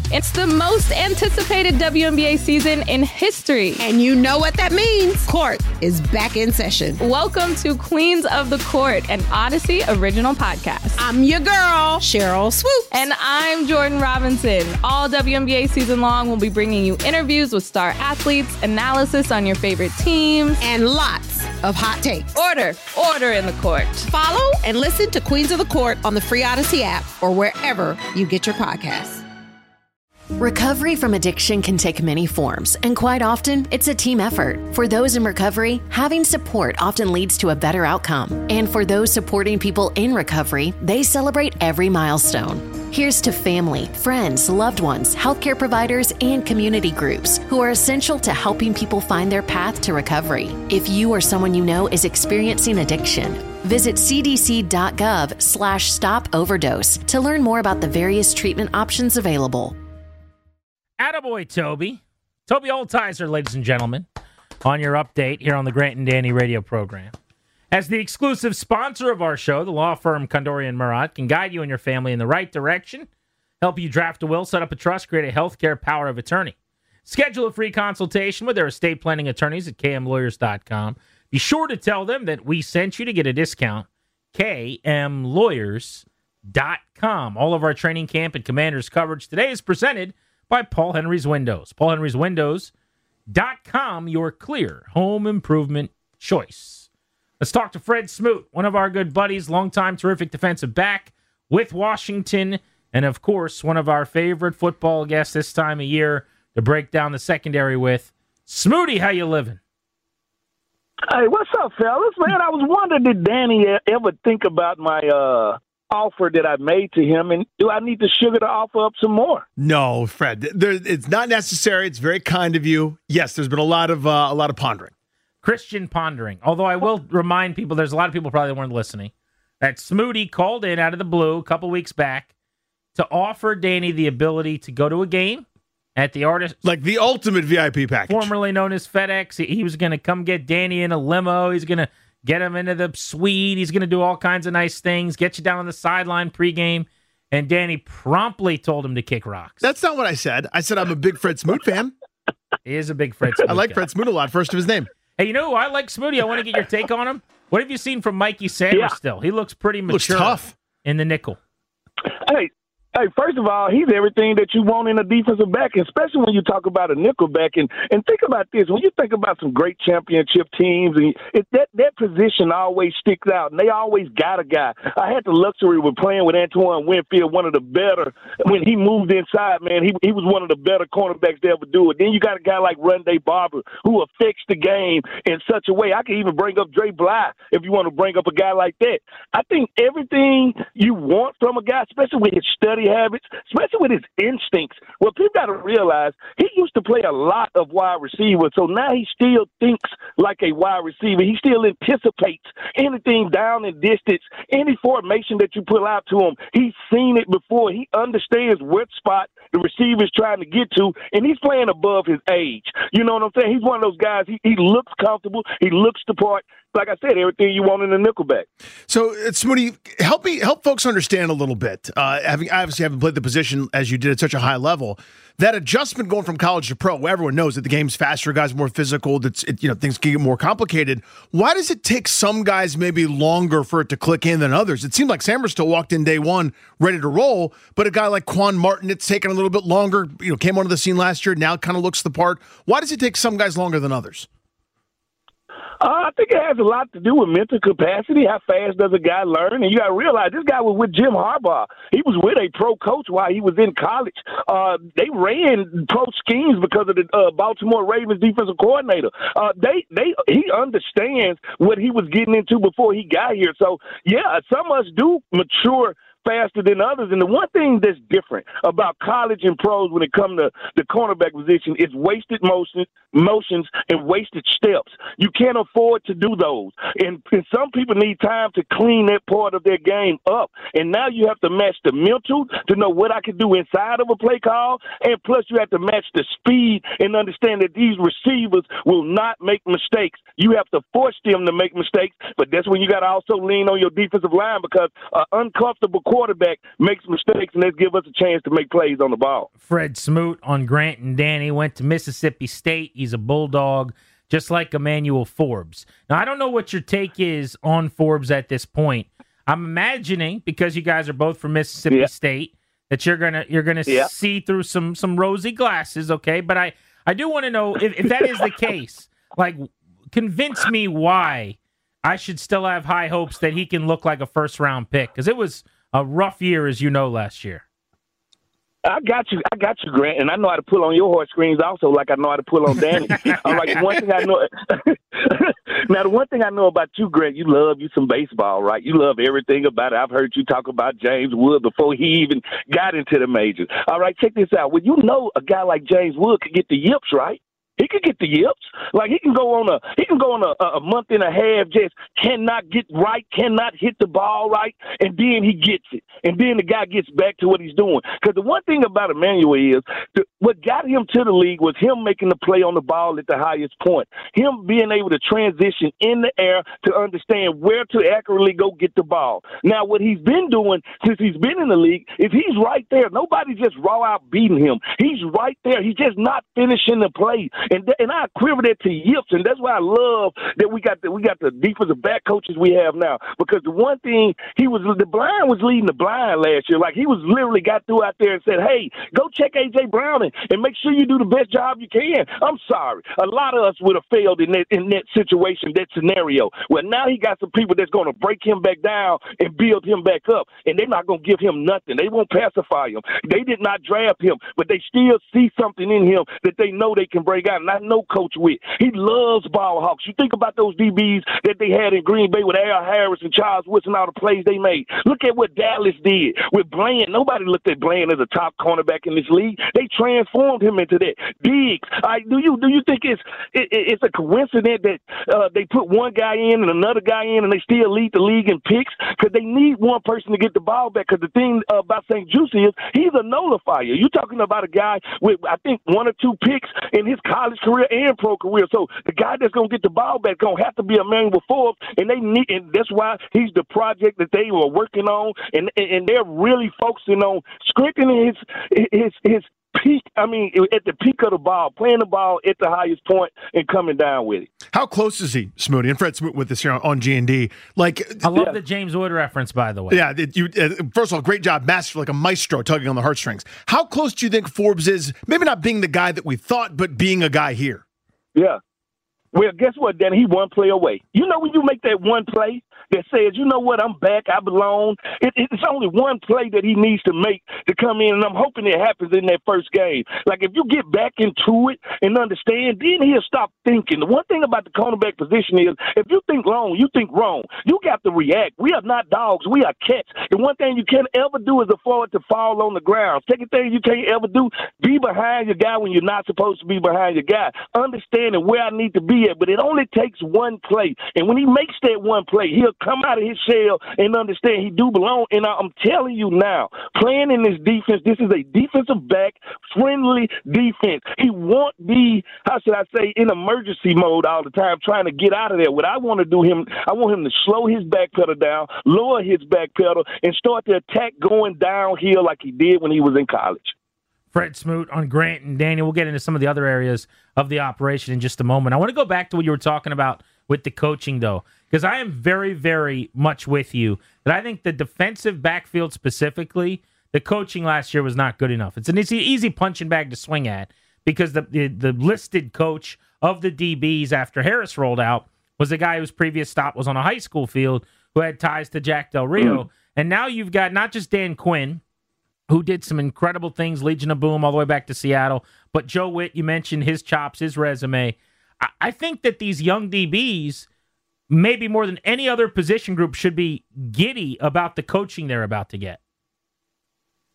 It's the most anticipated WNBA season in history. And you know what that means. Court is back in session. Welcome to Queens of the Court, an Odyssey original podcast. I'm your girl, Cheryl Swoop. And I'm Jordan Robinson. All WNBA season long, we'll be bringing you interviews with star athletes, analysis on your favorite teams, and lots of hot takes. Order in the court. Follow and listen to Queens of the Court on the free Odyssey app or wherever you get your podcasts. Recovery from addiction can take many forms, and quite often, it's a team effort. For those in recovery, having support often leads to a better outcome. And for those supporting people in recovery, they celebrate every milestone. Here's to family, friends, loved ones, healthcare providers, and community groups who are essential to helping people find their path to recovery. If you or someone you know is experiencing addiction, visit cdc.gov/stop-overdose to learn more about the various treatment options available. Attaboy, Toby. Toby Altizer, ladies and gentlemen, on your update here on the Grant and Danny radio program. As the exclusive sponsor of our show, the law firm Condorian Murat can guide you and your family in the right direction, help you draft a will, set up a trust, create a healthcare power of attorney. Schedule a free consultation with their estate planning attorneys at kmlawyers.com. Be sure to tell them that we sent you to get a discount. kmlawyers.com. All of our training camp and commanders coverage today is presented by Paul Henry's Windows. PaulHenry'sWindows.com, your clear home improvement choice. Let's talk to Fred Smoot, one of our good buddies, longtime terrific defensive back with Washington, and of course, one of our favorite football guests this time of year to break down the secondary with. Smooty, how you living? Hey, what's up, fellas? Man, I was wondering, did Danny ever think about my offer that I made to him, and do I need to sugar the offer up some more? No, Fred. It's not necessary. It's very kind of you. Yes, there's been a lot of pondering. Christian pondering. Although I will remind people, there's a lot of people probably weren't listening, that Smooty called in out of the blue a couple weeks back to offer Danny the ability to go to a game at the Artist, like the ultimate VIP package, formerly known as FedEx. He was going to come get Danny in a limo. He's going to get him into the suite. He's going to do all kinds of nice things, get you down on the sideline pregame. And Danny promptly told him to kick rocks. That's not what I said. I said I'm a big Fred Smoot fan. He is a big Fred Smoot I like guy. Fred Smoot a lot, first of his name. Hey, you know who I like, Smooty? I want to get your take on him. What have you seen from Mikey Sanders still? He looks pretty mature. Looks tough. In the nickel. Hey, first of all, he's everything that you want in a defensive back, especially when you talk about a nickel back. And think about this. When you think about some great championship teams, and that position always sticks out, and they always got a guy. I had the luxury of playing with Antoine Winfield, one of the better. When he moved inside, man, he was one of the better cornerbacks to ever do it. Then you got a guy like Rondé Barber who affects the game in such a way. I can even bring up Dre Bly if you want to bring up a guy like that. I think everything you want from a guy, especially with his study habits, especially with his instincts. Well, people got to realize he used to play a lot of wide receiver, so now he still thinks like a wide receiver. He still anticipates anything down in distance, any formation that you pull out to him. He's seen it before. He understands what spot the receiver's trying to get to, and he's playing above his age. You know what I'm saying? He's one of those guys. He looks comfortable. He looks the part. Like I said, everything you want in a nickelback. So, Smoody, help folks understand a little bit. Obviously haven't played the position as you did at such a high level. That adjustment going from college to pro, everyone knows that the game's faster, guys more physical. Things can get more complicated. Why does it take some guys maybe longer for it to click in than others? It seemed like Sanders still walked in day one ready to roll, but a guy like Quan Martin, it's taken a little bit longer. Came onto the scene last year, now kind of looks the part. Why does it take some guys longer than others? I think it has a lot to do with mental capacity. How fast does a guy learn? And you got to realize this guy was with Jim Harbaugh. He was with a pro coach while he was in college. They ran pro schemes because of the Baltimore Ravens defensive coordinator. He understands what he was getting into before he got here. So, yeah, some of us do mature faster than others. And the one thing that's different about college and pros when it comes to the cornerback position is wasted motions and wasted steps. You can't afford to do those. And some people need time to clean that part of their game up. And now you have to match the mental to know what I can do inside of a play call. And plus you have to match the speed and understand that these receivers will not make mistakes. You have to force them to make mistakes. But that's when you got to also lean on your defensive line because an uncomfortable quarterback quarterback makes mistakes, and let's give us a chance to make plays on the ball. Fred Smoot on Grant and Danny went to Mississippi State. He's a Bulldog, just like Emmanuel Forbes. Now, I don't know what your take is on Forbes at this point. I'm imagining, because you guys are both from Mississippi State, that you're gonna see through some rosy glasses, okay? But I do want to know if that is the case. Like, convince me why I should still have high hopes that he can look like a first-round pick, because it was a rough year, as you know, last year. I got you, Grant, and I know how to pull on your heartstrings also, like I know how to pull on Danny. All right, the one thing I know. Now, the one thing I know about you, Grant, you love you some baseball, right? You love everything about it. I've heard you talk about James Wood before he even got into the majors. All right, check this out. Well, you know a guy like James Wood could get the yips, right? He could get the yips. Like, he can go on a month and a half, just cannot get right, cannot hit the ball right, and then he gets it. And then the guy gets back to what he's doing. Because the one thing about Emmanuel is what got him to the league was him making the play on the ball at the highest point. Him being able to transition in the air to understand where to accurately go get the ball. Now, what he's been doing since he's been in the league is he's right there. Nobody just raw out beating him. He's right there. He's just not finishing the play. And I equivalent that to yips, and that's why I love that we got the defensive back coaches we have now. Because the one thing the blind was leading the blind last year. Like, he was literally got through out there and said, "Hey, go check AJ Browning and make sure you do the best job you can." I'm sorry, a lot of us would have failed in that situation, that scenario. Well, now he got some people that's going to break him back down and build him back up, and they're not going to give him nothing. They won't pacify him. They did not draft him, but they still see something in him that they know they can break out. And I know Coach Witt, he loves ball hawks. You think about those DBs that they had in Green Bay with Al Harris and Charles Woodson, all the plays they made. Look at what Dallas did with Bland. Nobody looked at Bland as a top cornerback in this league. They transformed him into that. Diggs, do you think it's a coincidence that they put one guy in and another guy in and they still lead the league in picks? Because they need one person to get the ball back. Because the thing about St. Juicy is he's a nullifier. You're talking about a guy with, I think, 1 or 2 picks in his college career and pro career. So the guy that's going to get the ball back going to have to be Emmanuel Forbes, and that's why he's the project that they were working on, and they're really focusing on strengthening his peak. I mean, at the peak of the ball, playing the ball at the highest point and coming down with it. How close is he, Smooty? And Fred Smoot with us here on G&D. Like, I love the James Wood reference, by the way. Yeah, first of all, great job, master, like a maestro tugging on the heartstrings. How close do you think Forbes is, maybe not being the guy that we thought, but being a guy here? Yeah. Well, guess what, Danny? He one play away. You know when you make that one play that says, you know what, I'm back, I belong. It's only one play that he needs to make to come in, and I'm hoping it happens in that first game. Like, if you get back into it and understand, then he'll stop thinking. The one thing about the cornerback position is, if you think long, you think wrong. You got to react. We are not dogs. We are cats. The one thing you can't ever do is afford to fall on the ground. Second thing you can't ever do, be behind your guy when you're not supposed to be behind your guy. Understanding where I need to be at, but it only takes one play. And when he makes that one play, he'll come out of his shell and understand he do belong. And I'm telling you now, playing in this defense, this is a defensive back friendly defense. He won't be, how should I say, in emergency mode all the time trying to get out of there. What I want to do I want him to slow his back pedal down, lower his back pedal, and start the attack going downhill like he did when he was in college. Fred Smoot on Grant and Danny. We'll get into some of the other areas of the operation in just a moment. I want to go back to what you were talking about with the coaching, though, because I am very, very much with you that I think the defensive backfield specifically, the coaching last year was not good enough. It's an easy punching bag to swing at because the listed coach of the DBs after Harris rolled out was a guy whose previous stop was on a high school field who had ties to Jack Del Rio. And now you've got not just Dan Quinn, who did some incredible things, Legion of Boom, all the way back to Seattle. But Joe Witt, you mentioned his chops, his resume. I think that these young DBs, maybe more than any other position group, should be giddy about the coaching they're about to get.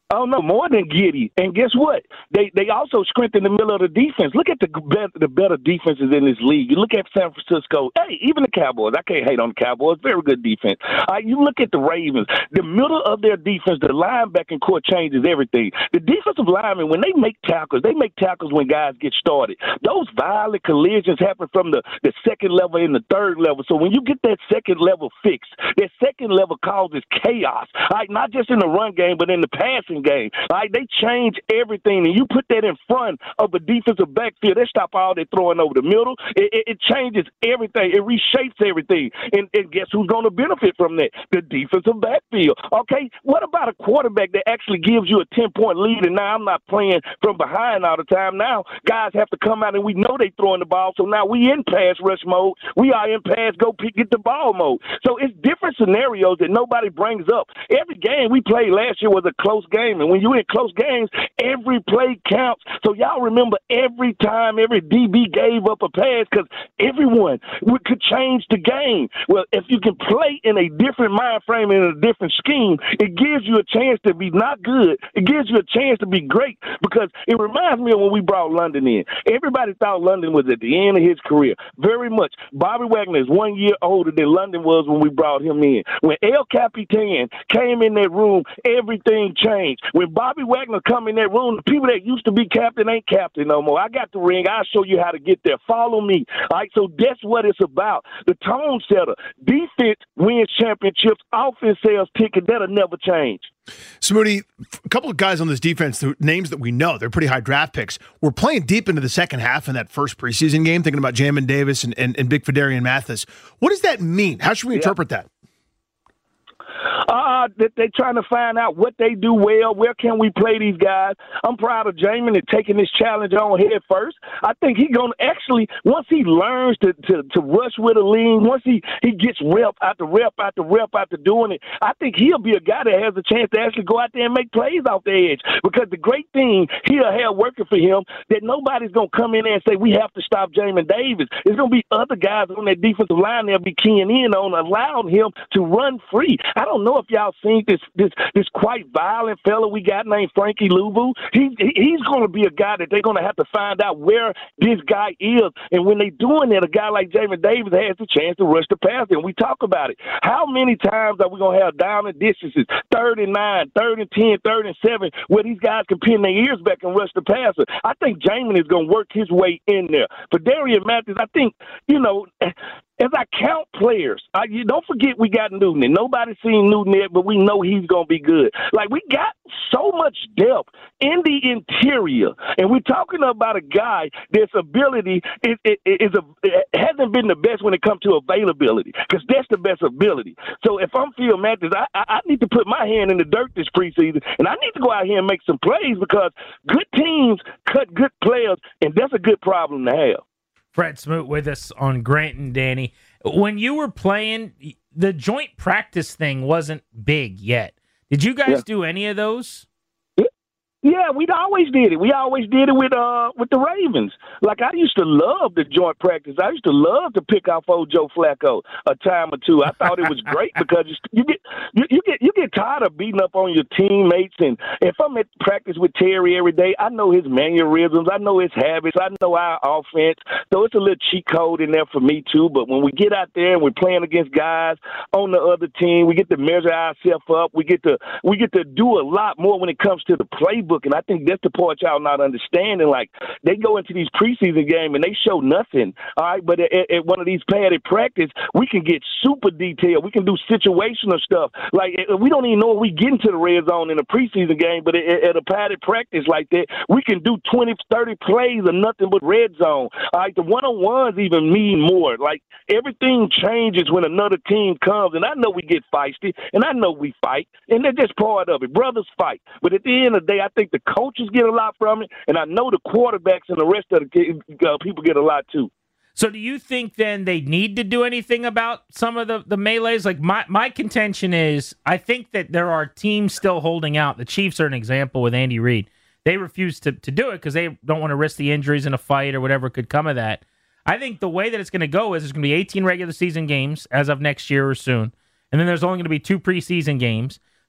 Oh, no, more than giddy. And guess what? They also strengthened the middle of the defense. Look at the better defenses in this league. You look at San Francisco. Hey, even the Cowboys. I can't hate on the Cowboys. Very good defense. You look at the Ravens. The middle of their defense, the linebacking core changes everything. The defensive linemen, when they make tackles when guys get started. Those violent collisions happen from the second level and the third level. So when you get that second level fixed, that second level causes chaos. Not just in the run game, but in the passing game. They change everything, and you put that in front of a defensive backfield, they stop all that throwing over the middle. It changes everything. It reshapes everything. And guess who's going to benefit from that? The defensive backfield. Okay, what about a quarterback that actually gives you a 10-point lead, and now I'm not playing from behind all the time. Now guys have to come out, and we know they throwing the ball, so now we in pass rush mode. We are in pass go get the ball mode. So it's different scenarios that nobody brings up. Every game we played last year was a close game. And when you're in close games, every play counts. So y'all remember every time every DB gave up a pass because everyone could change the game. Well, if you can play in a different mind frame and in a different scheme, it gives you a chance to be not good. It gives you a chance to be great because it reminds me of when we brought London in. Everybody thought London was at the end of his career. Very much. Bobby Wagner is 1 year older than London was when we brought him in. When El Capitan came in that room, everything changed. When Bobby Wagner come in that room, the people that used to be captain ain't captain no more. I got the ring. I'll show you how to get there. Follow me. All right, so that's what it's about. The tone setter. Defense wins championships. Offense sells tickets. That'll never change. Smoody, a couple of guys on this defense, the names that we know, they're pretty high draft picks. We're playing deep into the second half in that first preseason game, thinking about Jamin Davis and Big Fidarian Mathis. What does that mean? How should we interpret that? They're trying to find out what they do well. Where can we play these guys? I'm proud of Jamin and taking this challenge on head first. I think he's going to actually, once he learns to rush with a lean, once he gets rep after doing it, I think he'll be a guy that has a chance to actually go out there and make plays off the edge. Because the great thing he'll have working for him, that nobody's going to come in there and say, we have to stop Jamin Davis. There's going to be other guys on that defensive line they'll be keying in on, allowing him to run free. I don't know if y'all seen this quite violent fella we got named Frankie Louvu. He's going to be a guy that they're going to have to find out where this guy is. And when they're doing that, a guy like Jamin Davis has the chance to rush the passer. And we talk about it. How many times are we going to have down and distances, 3rd and 9, 3rd and 10, 3rd and 7, where these guys can pin their ears back and rush the passer? I think Jamin is going to work his way in there. For Darian Mathis, I think, as I count players, you don't forget we got Newton. And nobody's seen Newton yet, but we know he's going to be good. Like, we got so much depth in the interior. And we're talking about a guy that's ability hasn't been the best when it comes to availability, because that's the best ability. So if I'm Phil Mathis, I need to put my hand in the dirt this preseason, and I need to go out here and make some plays because good teams cut good players, and that's a good problem to have. Fred Smoot with us on Grant and Danny. When you were playing, the joint practice thing wasn't big yet. Did you guys do any of those? Yeah, we always did it. We always did it with the Ravens. Like, I used to love the joint practice. I used to love to pick off old Joe Flacco a time or two. I thought it was great because you get tired of beating up on your teammates. And if I'm at practice with Terry every day, I know his mannerisms, I know his habits, I know our offense. So it's a little cheat code in there for me too. But when we get out there and we're playing against guys on the other team, we get to measure ourselves up. We get to do a lot more when it comes to the playbook. And I think that's the part y'all not understanding. Like, they go into these preseason games and they show nothing. All right, but at one of these padded practice, we can get super detailed. We can do situational stuff. Like, we don't even know if we get into the red zone in a preseason game, but at a padded practice like that, we can do 20, 30 plays of nothing but red zone. All right, the one-on-ones even mean more. Like, everything changes when another team comes. And I know we get feisty, and I know we fight, and that's just part of it. Brothers fight. But at the end of the day, I think the coaches get a lot from it, and I know the quarterbacks and the rest of the people get a lot too. So do you think then they need to do anything about some of the melees? Like, my contention is, I think that there are teams still holding out. The Chiefs are an example with Andy Reid. They refuse to do it because they don't want to risk the injuries in a fight or whatever could come of that. I think the way that it's going to go is there's going to be 18 regular season games as of next year or soon, and then there's only going to be 2 preseason games.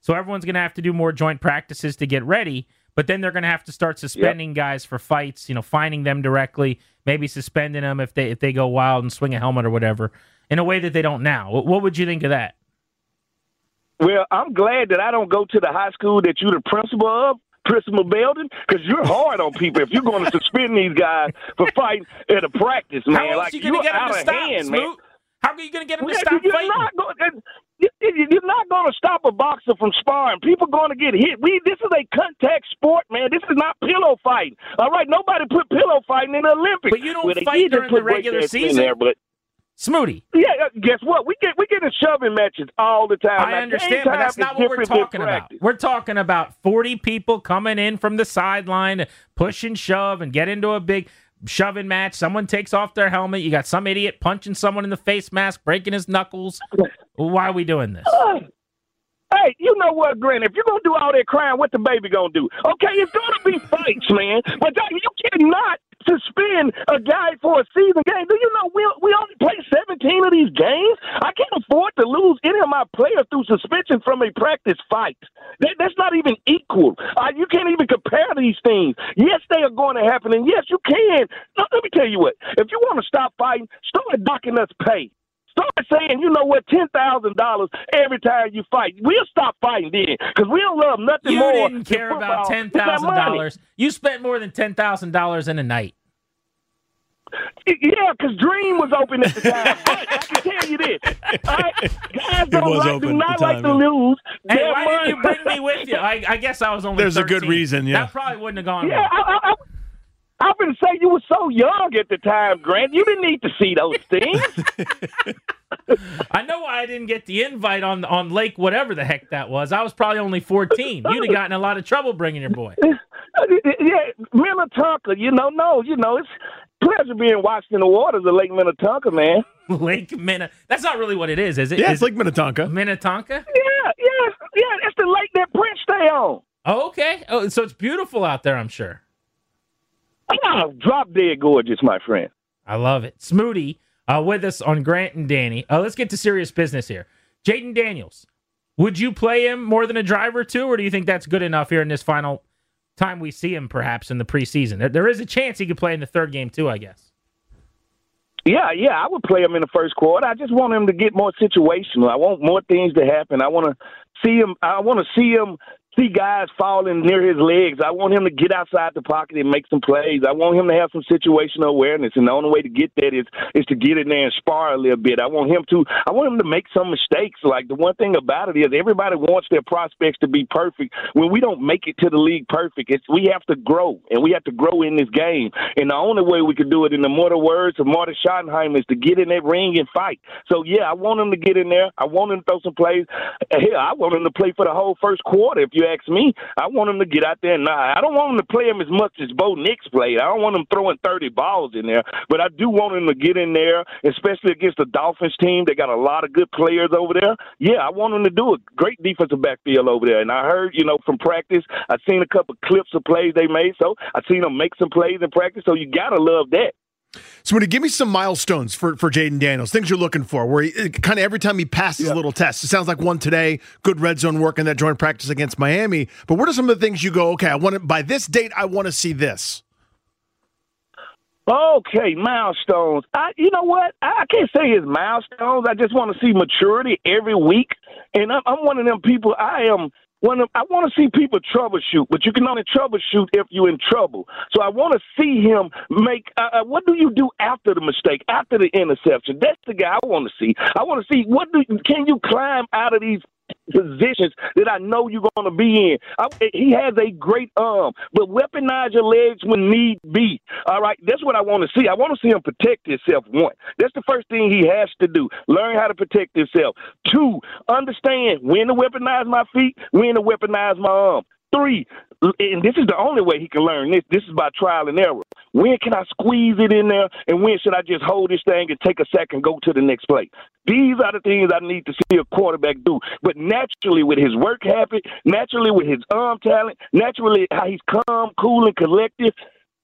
So everyone's going to have to do more joint practices to get ready, but then they're going to have to start suspending guys for fights, fining them directly, maybe suspending them if they go wild and swing a helmet or whatever, in a way that they don't now. What would you think of that? Well, I'm glad that I don't go to the high school that you're the principal of, Principal Belden, because you're hard on people if you're going to suspend these guys for fighting at a practice, man. How else are you going to get them to stop, Smoot? How are you going to get them to stop fighting? You're not going to stop a boxer from sparring. People going to get hit. This is a contact sport, man. This is not pillow fighting. All right, nobody put pillow fighting in the Olympics. But you don't fight during the regular season. Smooty. Yeah, guess what? We get in shoving matches all the time. I understand, but that's not what we're talking about. We're talking about 40 people coming in from the sideline, push and shove, and get into a big shoving match. Someone takes off their helmet. You got some idiot punching someone in the face mask, breaking his knuckles. Why are we doing this? Hey, you know what, Grant? If you're going to do all that crying, what the baby going to do? Okay, it's going to be fights, man. But you cannot suspend a guy for a season game. Do you know we only play 17 of these games? I can't afford to lose any of my players through suspension from a practice fight. That's not even equal. You can't even compare these things. Yes, they are going to happen, and yes, you can. Now, let me tell you what. If you want to stop fighting, start docking us pay. Start saying, you know what, $10,000 every time you fight. We'll stop fighting then, because we don't love nothing more. You didn't care about $10,000. You spent more than $10,000 in a night. Yeah, because Dream was open at the time. But I can tell you this. All right? Guys do not like to lose. Hey, why didn't you bring me with you? I guess I was only There's 13. a good reason, yeah. That probably wouldn't have gone well. I was going to say you were so young at the time, Grant. You didn't need to see those things. I know why I didn't get the invite on Lake whatever the heck that was. I was probably only 14. You'd have gotten in a lot of trouble bringing your boy. Yeah, Minnetonka, it's pleasure being washed in the waters of Lake Minnetonka, man. Lake Minnetonka. That's not really what it is it? Yeah, it's Lake Minnetonka. Minnetonka? Yeah, it's the lake that Prince stay on. Oh, okay. Oh, so it's beautiful out there, I'm sure. Oh, drop dead gorgeous, my friend. I love it. Smooty with us on Grant and Danny. Let's get to serious business here. Jaden Daniels, would you play him more than a drive or two, or do you think that's good enough here in this final time we see him perhaps in the preseason? There is a chance he could play in the third game too, I guess. Yeah, I would play him in the first quarter. I just want him to get more situational. I want more things to happen. I want to see him see guys falling near his legs. I want him to get outside the pocket and make some plays. I want him to have some situational awareness, and the only way to get that is to get in there and spar a little bit. I want him to make some mistakes. Like, the one thing about it is everybody wants their prospects to be perfect. When we don't make it to the league perfect, we have to grow, and we have to grow in this game. And the only way we can do it, in the mortal words of Marty Schottenheimer, is to get in that ring and fight. So, yeah, I want him to get in there. I want him to throw some plays. Hell, I want him to play for the whole first quarter, if you ask me. I want him to get out there. And I don't want him to play him as much as Bo Nix played. I don't want him throwing 30 balls in there, but I do want him to get in there, especially against the Dolphins team. They got a lot of good players over there. Yeah, I want him to do a great defensive backfield over there. And I heard, from practice, I've seen a couple clips of plays they made, so I've seen them make some plays in practice, so you got to love that. So, give me some milestones for Jaden Daniels, things you're looking for, where kind of every time he passes a little test. It sounds like one today, good red zone work in that joint practice against Miami. But what are some of the things you go, okay, by this date, I want to see this? Okay, milestones. You know what? I can't say it's milestones. I just want to see maturity every week. And I'm one of them people. I want to see people troubleshoot, but you can only troubleshoot if you're in trouble. So I want to see him make what do you do after the mistake, after the interception? That's the guy I want to see. I want to see can you climb out of these positions that I know you're going to be in. He has a great arm, but weaponize your legs when need be. All right, that's what I want to see. I want to see him protect himself. One, that's the first thing he has to do. Learn how to protect himself. Two, understand when to weaponize my feet, when to weaponize my arm. Three, and this is the only way he can learn this. This is by trial and error. When can I squeeze it in there, and when should I just hold this thing and take a second, go to the next play? These are the things I need to see a quarterback do. But naturally, with his work habit, naturally with his arm talent, naturally how he's calm, cool, and collective,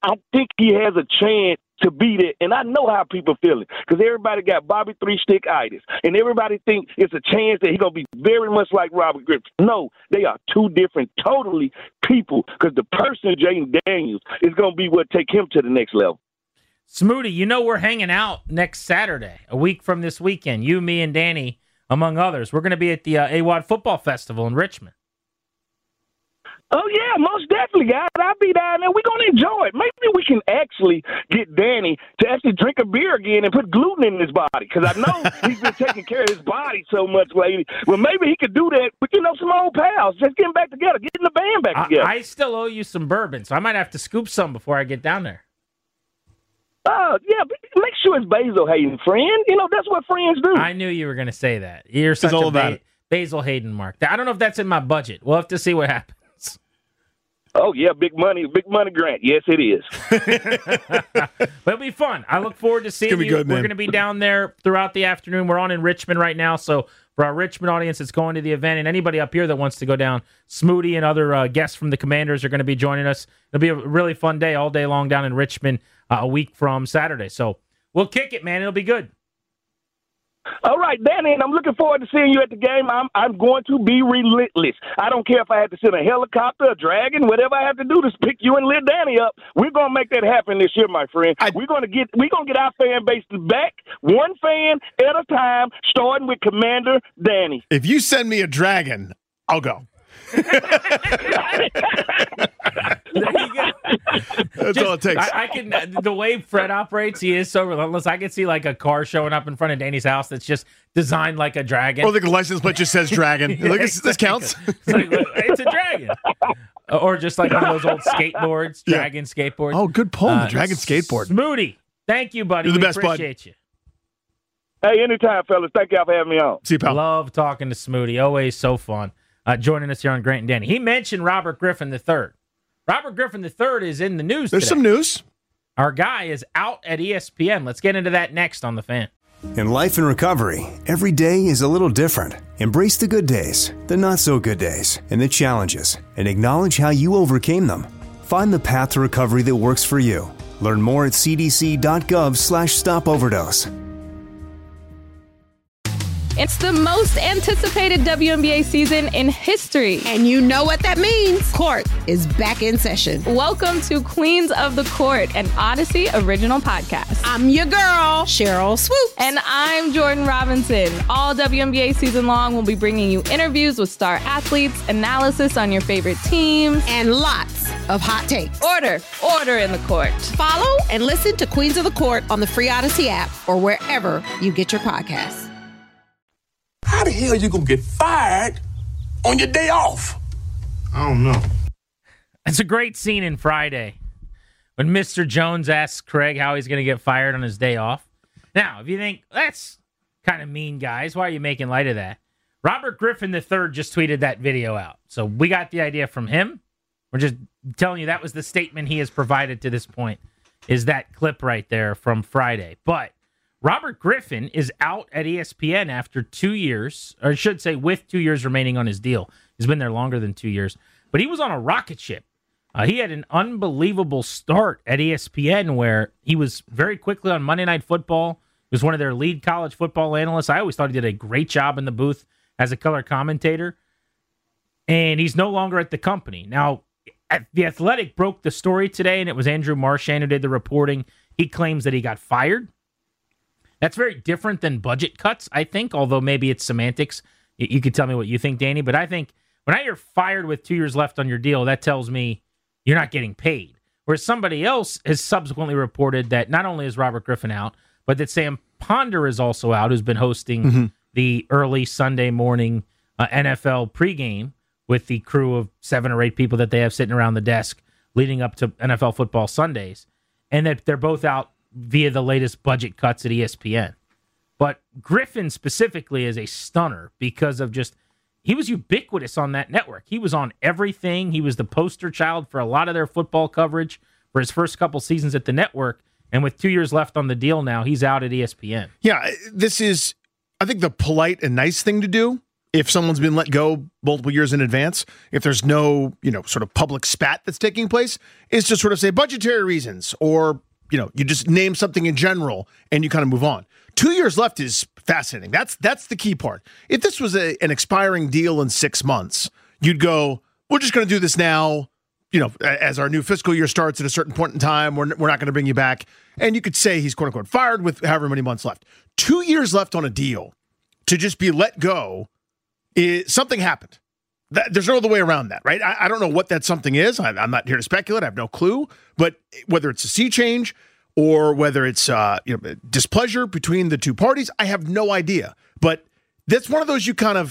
I think he has a chance to beat it, and I know how people feeling because everybody got Bobby three-stick-itis, and everybody thinks it's a chance that he's going to be very much like Robert Griffin. No, they are two different, totally people because the person, Jaden Daniels, is going to be what take him to the next level. Smoody, you know we're hanging out next Saturday, a week from this weekend. You, me, and Danny, among others. We're going to be at the AWOD Football Festival in Richmond. Oh, yeah, most definitely, guys. I'll be down there. We're going to enjoy it. Maybe we can actually get Danny to actually drink a beer again and put gluten in his body because I know he's been taking care of his body so much lately. Well, maybe he could do that with, some old pals. Just getting back together, getting the band back together. I still owe you some bourbon, so I might have to scoop some before I get down there. Yeah, make sure it's Basil Hayden, friend. That's what friends do. I knew you were going to say that. You're such a Basil Hayden mark. I don't know if that's in my budget. We'll have to see what happens. Oh, yeah, big money grant. Yes, it is. But it'll be fun. I look forward to seeing you. Good, we're going to be down there throughout the afternoon. We're on in Richmond right now, so for our Richmond audience that's going to the event and anybody up here that wants to go down, Smoody and other guests from the Commanders are going to be joining us. It'll be a really fun day all day long down in Richmond a week from Saturday. So we'll kick it, man. It'll be good. All right, Danny, and I'm looking forward to seeing you at the game. I'm going to be relentless. I don't care if I have to send a helicopter, a dragon, whatever I have to do to pick you and Lil Danny up. We're gonna make that happen this year, my friend. We're gonna get our fan base back, one fan at a time, starting with Commander Danny. If you send me a dragon, I'll go. That's all it takes. I can. The way Fred operates, he is so relentless. I can see like a car showing up in front of Danny's house that's just designed like a dragon. Or the license plate just says dragon. Yeah, this counts. It's a dragon. Or just like one of those old skateboards, dragon skateboards. Oh, good pull, the dragon skateboard. Smoody, thank you, buddy. You're the best, appreciate you. Hey, anytime, fellas. Thank y'all for having me on. See you, pal. Love talking to Smoody. Always so fun. Joining us here on Grant and Danny. He mentioned Robert Griffin III. Robert Griffin III is in the news There's today. some news. Our guy is out at ESPN. Let's get into that next on The Fan. In life and recovery, every day is a little different. Embrace the good days, the not-so-good days, and the challenges, and acknowledge how you overcame them. Find the path to recovery that works for you. Learn more at cdc.gov/stopoverdose. It's the most anticipated WNBA season in history. And you know what that means. Court is back in session. Welcome to Queens of the Court, an Odyssey original podcast. I'm your girl, Cheryl Swoops. And I'm Jordan Robinson. All WNBA season long, we'll be bringing you interviews with star athletes, analysis on your favorite teams, and lots of hot takes. Order in the court. Follow and listen to Queens of the Court on the free Odyssey app or wherever you get your podcasts. How the hell you gonna get fired on your day off? I don't know. It's a great scene in Friday when Mr. Jones asks Craig how he's going to get fired on his day off. Now, if you think, that's kind of mean, guys, why are you making light of that? Robert Griffin III just tweeted that video out. So we got the idea from him. We're just telling you that was the statement he has provided to this point, is that clip right there from Friday. But Robert Griffin is out at ESPN after 2 years, or I should say with 2 years remaining on his deal. He's been there longer than 2 years. But he was on a rocket ship. He had an unbelievable start at ESPN where he was very quickly on Monday Night Football. He was one of their lead college football analysts. I always thought he did a great job in the booth as a color commentator. And he's no longer at the company. Now, The Athletic broke the story today, and it was Andrew Marchand who did the reporting. He claims that he got fired. That's very different than budget cuts, I think, although maybe it's semantics. You could tell me what you think, Danny, but I think when I hear fired with 2 years left on your deal, that tells me you're not getting paid. Whereas somebody else has subsequently reported that not only is Robert Griffin out, but that Sam Ponder is also out, who's been hosting the early Sunday morning NFL pregame with the crew of 7 or 8 people that they have sitting around the desk leading up to NFL football Sundays, and that they're both out via the latest budget cuts at ESPN. But Griffin specifically is a stunner because of just, he was ubiquitous on that network. He was on everything. He was the poster child for a lot of their football coverage for his first couple seasons at the network. And with 2 years left on the deal now, he's out at ESPN. Yeah, this is, I think, the polite and nice thing to do if someone's been let go multiple years in advance, if there's no, sort of public spat that's taking place, is to sort of say budgetary reasons, or, you just name something in general and you kind of move on. 2 years left is fascinating. That's the key part. If this was an expiring deal in 6 months, you'd go, we're just going to do this now, as our new fiscal year starts at a certain point in time, we're not going to bring you back. And you could say he's quote unquote fired with however many months left. 2 years left on a deal to just be let go. Something happened. There's no other way around that, right? I don't know what that something is. I'm not here to speculate. I have no clue. But whether it's a sea change or whether it's displeasure between the two parties, I have no idea. But that's one of those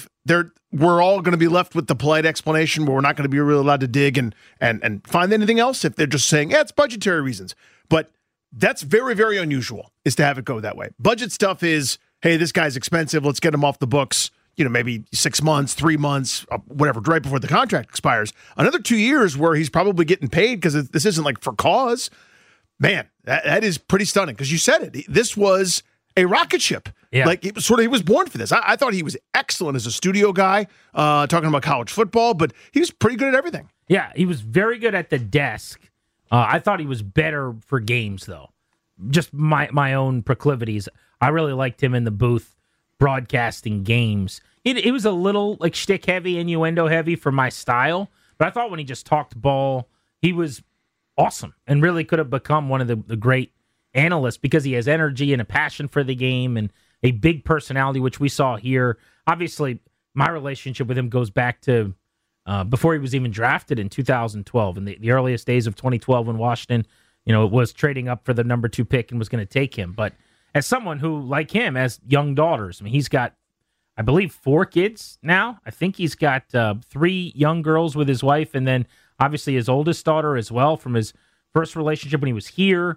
we're all going to be left with the polite explanation where we're not going to be really allowed to dig and find anything else if they're just saying, it's budgetary reasons. But that's very, very unusual, is to have it go that way. Budget stuff is, hey, this guy's expensive. Let's get him off the books. Maybe 6 months, 3 months, whatever, right before the contract expires. Another 2 years where he's probably getting paid because this isn't like for cause. Man, that is pretty stunning, because you said it. This was a rocket ship. Yeah. Like, he was born for this. I thought he was excellent as a studio guy, talking about college football, but he was pretty good at everything. Yeah, he was very good at the desk. I thought he was better for games, though. Just my own proclivities. I really liked him in the booth broadcasting games. It was a little like shtick heavy, innuendo heavy for my style, but I thought when he just talked ball, he was awesome and really could have become one of the great analysts, because he has energy and a passion for the game and a big personality, which we saw here. Obviously, my relationship with him goes back to before he was even drafted in 2012, in the earliest days of 2012 when Washington, was trading up for the number 2 pick and was going to take him. But as someone who, like him, has young daughters, I mean, he's got, I believe, 4 kids now. I think he's got 3 young girls with his wife, and then obviously his oldest daughter as well from his first relationship when he was here.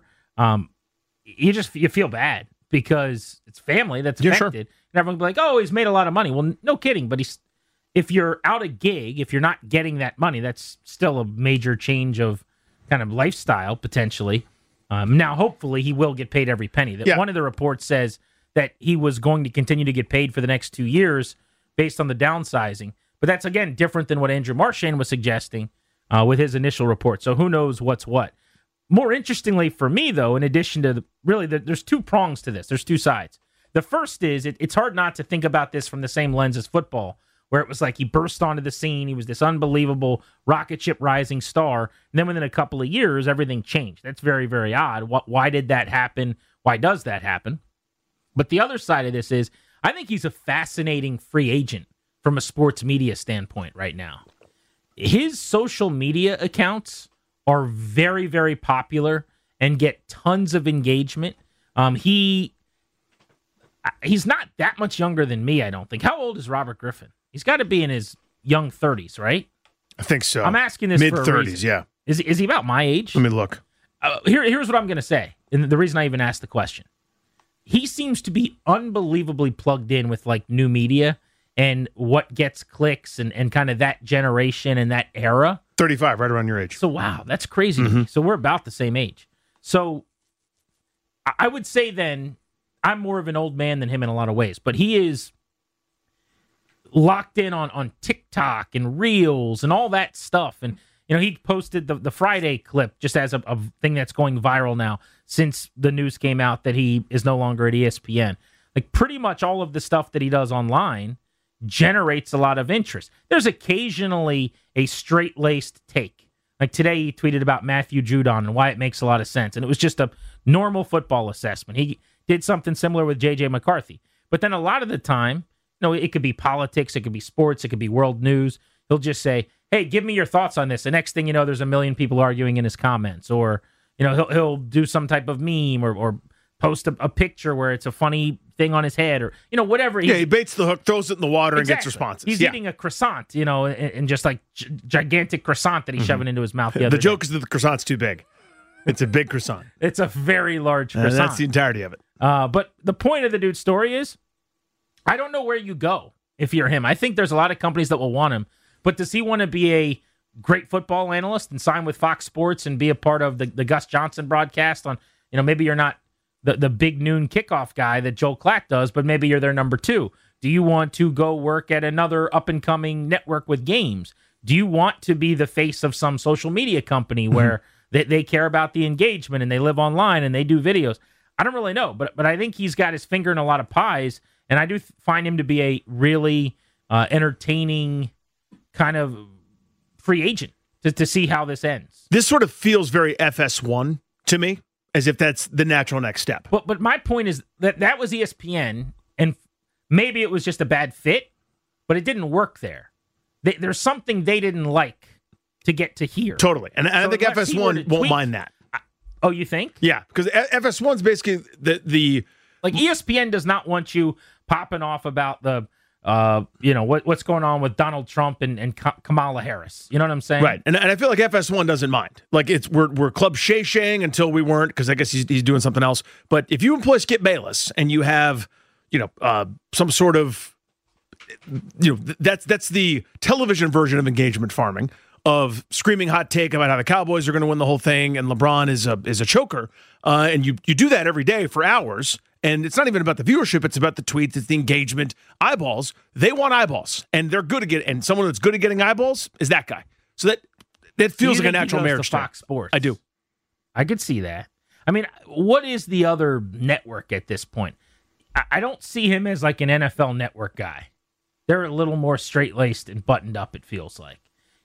You feel bad because it's family that's affected. And everyone will be like, oh, he's made a lot of money. Well, no kidding, but if you're out a gig, if you're not getting that money, that's still a major change of kind of lifestyle, potentially. Now, hopefully, he will get paid every penny. One of the reports says that he was going to continue to get paid for the next 2 years based on the downsizing. But that's, again, different than what Andrew Marchand was suggesting with his initial report. So who knows what's what. More interestingly for me, though, in addition to there's 2 prongs to this. There's 2 sides. The first is it's hard not to think about this from the same lens as football, where it was like he burst onto the scene. He was this unbelievable rocket ship rising star. And then within a couple of years, everything changed. That's very, very odd. Why did that happen? Why does that happen? But the other side of this is I think he's a fascinating free agent from a sports media standpoint right now. His social media accounts are very, very popular and get tons of engagement. He's not that much younger than me, I don't think. How old is Robert Griffin? He's got to be in his young 30s, right? I think so. I'm asking this mid-30s, for a reason. yeah. Is he about my age? Let me look. Here's what I'm going to say, and the reason I even asked the question. He seems to be unbelievably plugged in with like new media and what gets clicks and kind of that generation and that era. 35, right around your age. So, wow, that's crazy to me. So we're about the same age. So I would say then I'm more of an old man than him in a lot of ways, but he is locked in on TikTok and Reels and all that stuff. And, he posted the Friday clip just as a thing that's going viral now since the news came out that he is no longer at ESPN. Like pretty much all of the stuff that he does online generates a lot of interest. There's occasionally a straight-laced take. Like today he tweeted about Matthew Judon and why it makes a lot of sense. And it was just a normal football assessment. He did something similar with J.J. McCarthy. But then a lot of the time, it could be politics, it could be sports, it could be world news. He'll just say, hey, give me your thoughts on this. The next thing you know, there's a million people arguing in his comments. Or, he'll do some type of meme or post a picture where it's a funny thing on his head or, whatever. He baits the hook, throws it in the water, and gets responses. He's eating a croissant, and just like gigantic croissant that he's shoving into his mouth the other The joke day. is that the croissant's too big. It's a big croissant. It's a very large croissant. That's the entirety of it. But the point of the dude's story is, I don't know where you go if you're him. I think there's a lot of companies that will want him. But does he want to be a great football analyst and sign with Fox Sports and be a part of the Gus Johnson broadcast on, maybe you're not the big noon kickoff guy that Joel Klatt does, but maybe you're their number 2. Do you want to go work at another up-and-coming network with games? Do you want to be the face of some social media company where they care about the engagement and they live online and they do videos? I don't really know, but I think he's got his finger in a lot of pies, and I do find him to be a really entertaining kind of free agent to see how this ends. This sort of feels very FS1 to me, as if that's the natural next step. But my point is that was ESPN, and maybe it was just a bad fit, but it didn't work there. There's something they didn't like to get to here. Totally. And I think FS1 won't mind that. Oh, you think? Yeah, because FS1's basically the like ESPN does not want you popping off about the what's going on with Donald Trump and Kamala Harris. You know what I'm saying? Right. And I feel like FS1 doesn't mind. Like we're Club Shay-Shaying until we weren't, because I guess he's doing something else. But if you employ Skip Bayless and you have some sort of that's the television version of engagement farming, of screaming hot take about how the Cowboys are going to win the whole thing and LeBron is a choker, and you do that every day for hours, and it's not even about the viewership, it's about the tweets, it's the engagement, eyeballs. They want eyeballs, and they're good at getting, and someone that's good at getting eyeballs is that guy. So that feels like a natural marriage to Fox Sports. I do. I could see that. I mean, what is the other network at this point? I don't see him as like an NFL network guy. They're a little more straight-laced and buttoned up, it feels like.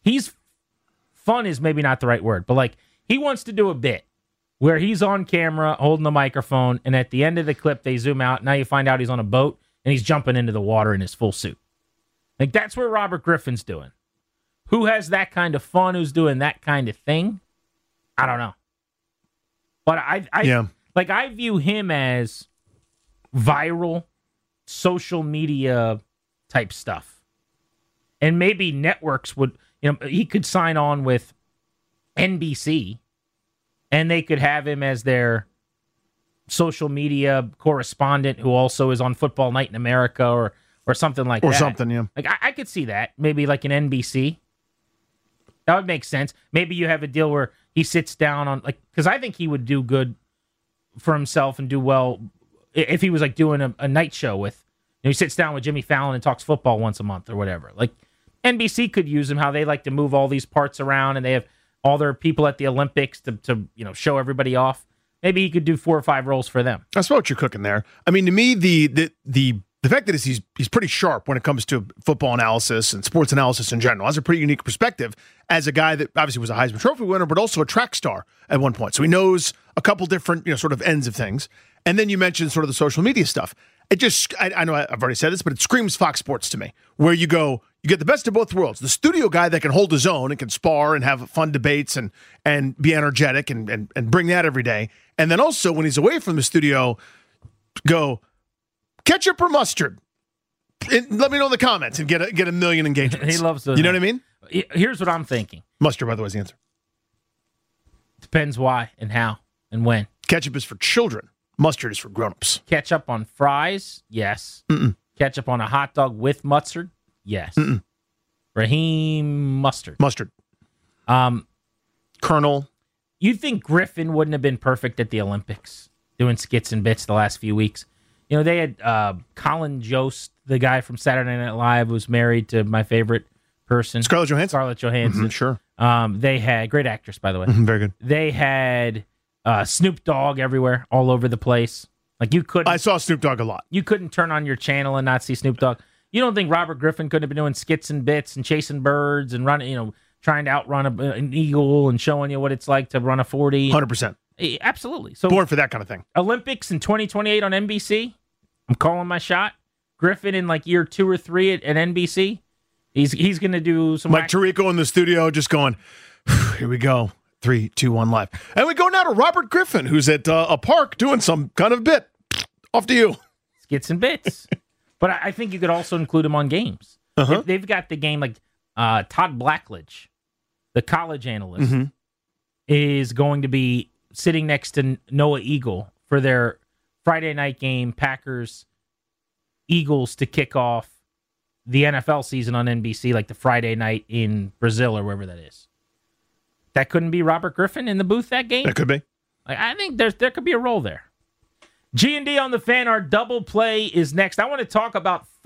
Fun is maybe not the right word, but like he wants to do a bit where he's on camera holding the microphone, and at the end of the clip, they zoom out. Now you find out he's on a boat, and he's jumping into the water in his full suit. Like, that's where Robert Griffin's doing. Who has that kind of fun? Who's doing that kind of thing? I don't know. But I view him as viral social media type stuff. And maybe networks would, he could sign on with NBC and they could have him as their social media correspondent who also is on Football Night in America or something like that. Or something, yeah. Like I could see that. Maybe like an NBC. That would make sense. Maybe you have a deal where he sits down on, like, because I think he would do good for himself and do well if he was like doing a night show with, he sits down with Jimmy Fallon and talks football once a month or whatever. Like NBC could use him, how they like to move all these parts around and they have all their people at the Olympics to show everybody off. Maybe he could do 4 or 5 roles for them. That's what you're cooking there. I mean, to me, the fact that he's pretty sharp when it comes to football analysis and sports analysis in general. Has a pretty unique perspective as a guy that obviously was a Heisman Trophy winner, but also a track star at one point. So he knows a couple different, sort of ends of things. And then you mentioned sort of the social media stuff. It just, I know I've already said this, but it screams Fox Sports to me, where you get the best of both worlds. The studio guy that can hold his own and can spar and have fun debates and be energetic and bring that every day. And then also when he's away from the studio, go ketchup or mustard. Let me know in the comments and get a million engagements. He loves those. You know what I mean? Here's what I'm thinking. Mustard, by the way, is the answer. Depends why and how and when. Ketchup is for children. Mustard is for grown-ups. Ketchup on fries? Yes. Mm-mm. Ketchup on a hot dog with mustard? Yes. Mm-mm. Raheem Mustard. Mustard. Colonel. You think Griffin wouldn't have been perfect at the Olympics doing skits and bits the last few weeks? They had Colin Jost, the guy from Saturday Night Live, who's married to my favorite person. Scarlett Johansson. Mm-hmm, sure. They had, great actress, by the way. Very good. They had Snoop Dogg everywhere, all over the place. Like you couldn't. I saw Snoop Dogg a lot. You couldn't turn on your channel and not see Snoop Dogg. You don't think Robert Griffin could have been doing skits and bits and chasing birds and running, trying to outrun an eagle and showing you what it's like to run a 40? 100%. Absolutely. So born for that kind of thing. Olympics in 2028 on NBC. I'm calling my shot. Griffin in like year 2 or 3 at NBC. He's going to do some. Mike Tirico in the studio just going, here we go. 3, 2, 1, live. And we go now to Robert Griffin, who's at a park doing some kind of bit. Off to you. Skits and bits. But I think you could also include him on games. Uh-huh. They've got the game like Todd Blackledge, the college analyst, is going to be sitting next to Noah Eagle for their Friday night game, Packers-Eagles, to kick off the NFL season on NBC, like the Friday night in Brazil or wherever that is. That couldn't be Robert Griffin in the booth that game? That could be. I think there could be a role there. G&D on the Fan, our double play is next. I want to talk about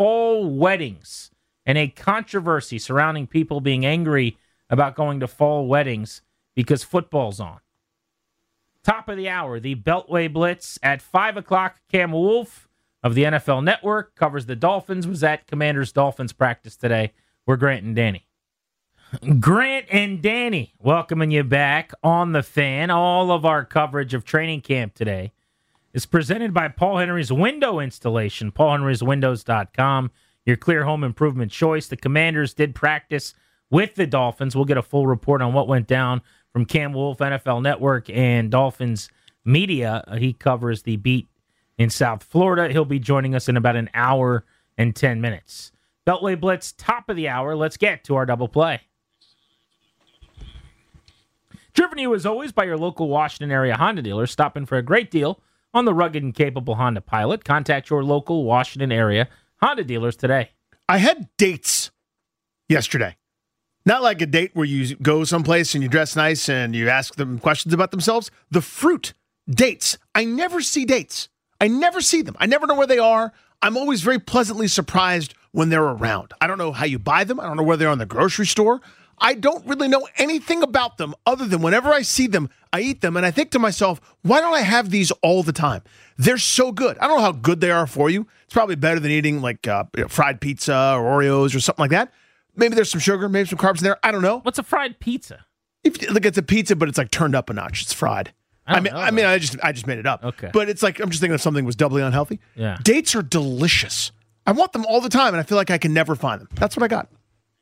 fall weddings and a controversy surrounding people being angry about going to fall weddings because football's on. Top of the hour, the Beltway Blitz at 5 o'clock. Cam Wolf of the NFL Network covers the Dolphins, was at Commanders-Dolphins practice today. We're Grant and Danny. Grant and Danny welcoming you back on the Fan. All of our coverage of training camp today is presented by Paul Henry's Window Installation, paulhenryswindows.com, your clear home improvement choice. The Commanders did practice with the Dolphins. We'll get a full report on what went down from Cam Wolf, NFL Network, and Dolphins Media. He covers the beat in South Florida. He'll be joining us in about an hour and 10 minutes. Beltway Blitz, top of the hour. Let's get to our double play. Driven to you, as always, by your local Washington area Honda dealer. Stop in for a great deal on the rugged and capable Honda Pilot. Contact your local Washington area Honda dealers today. I had dates yesterday. Not like a date where you go someplace and you dress nice and you ask them questions about themselves. The fruit, dates. I never see dates. I never see them. I never know where they are. I'm always very pleasantly surprised when they're around. I don't know how you buy them. I don't know where they're in the grocery store. I don't really know anything about them other than whenever I see them, I eat them, and I think to myself, why don't I have these all the time? They're so good. I don't know how good they are for you. It's probably better than eating like fried pizza or Oreos or something like that. Maybe there's some sugar, maybe some carbs in there. I don't know. What's a fried pizza? Look, it's a pizza, but it's like turned up a notch. It's fried. I just made it up. Okay. But it's like I'm just thinking of something was doubly unhealthy. Yeah. Dates are delicious. I want them all the time, and I feel like I can never find them. That's what I got.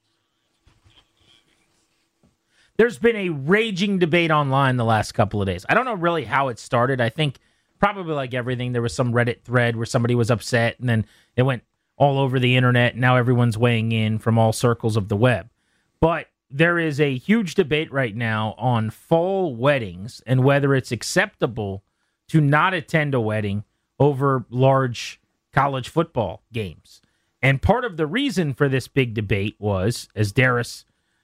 There's been a raging debate online the last couple of days. I don't know really how it started. I think probably like everything, there was some Reddit thread where somebody was upset, and then it went all over the internet. Now everyone's weighing in from all circles of the web. But there is a huge debate right now on fall weddings and whether it's acceptable to not attend a wedding over large college football games. And part of the reason for this big debate was, as Darius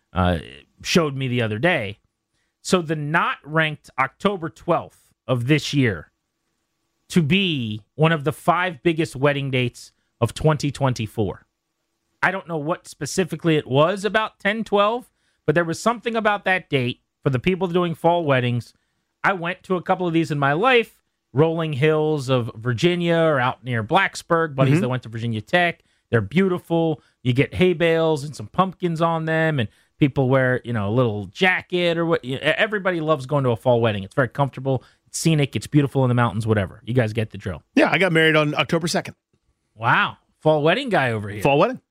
showed me the other day, so the Knot ranked October 12th of this year to be one of the 5 biggest wedding dates of 2024. I don't know what specifically it was about 10-12, but there was something about that date for the people doing fall weddings. I went to a couple of these in my life, rolling hills of Virginia or out near Blacksburg, buddies that went to Virginia Tech. They're beautiful. You get hay bales and some pumpkins on them, and people wear, a little jacket or what. Everybody loves going to a fall wedding. It's very comfortable, it's scenic, it's beautiful in the mountains, whatever. You guys get the drill. Yeah, I got married on October 2nd. Wow. Fall wedding guy over here. Fall wedding.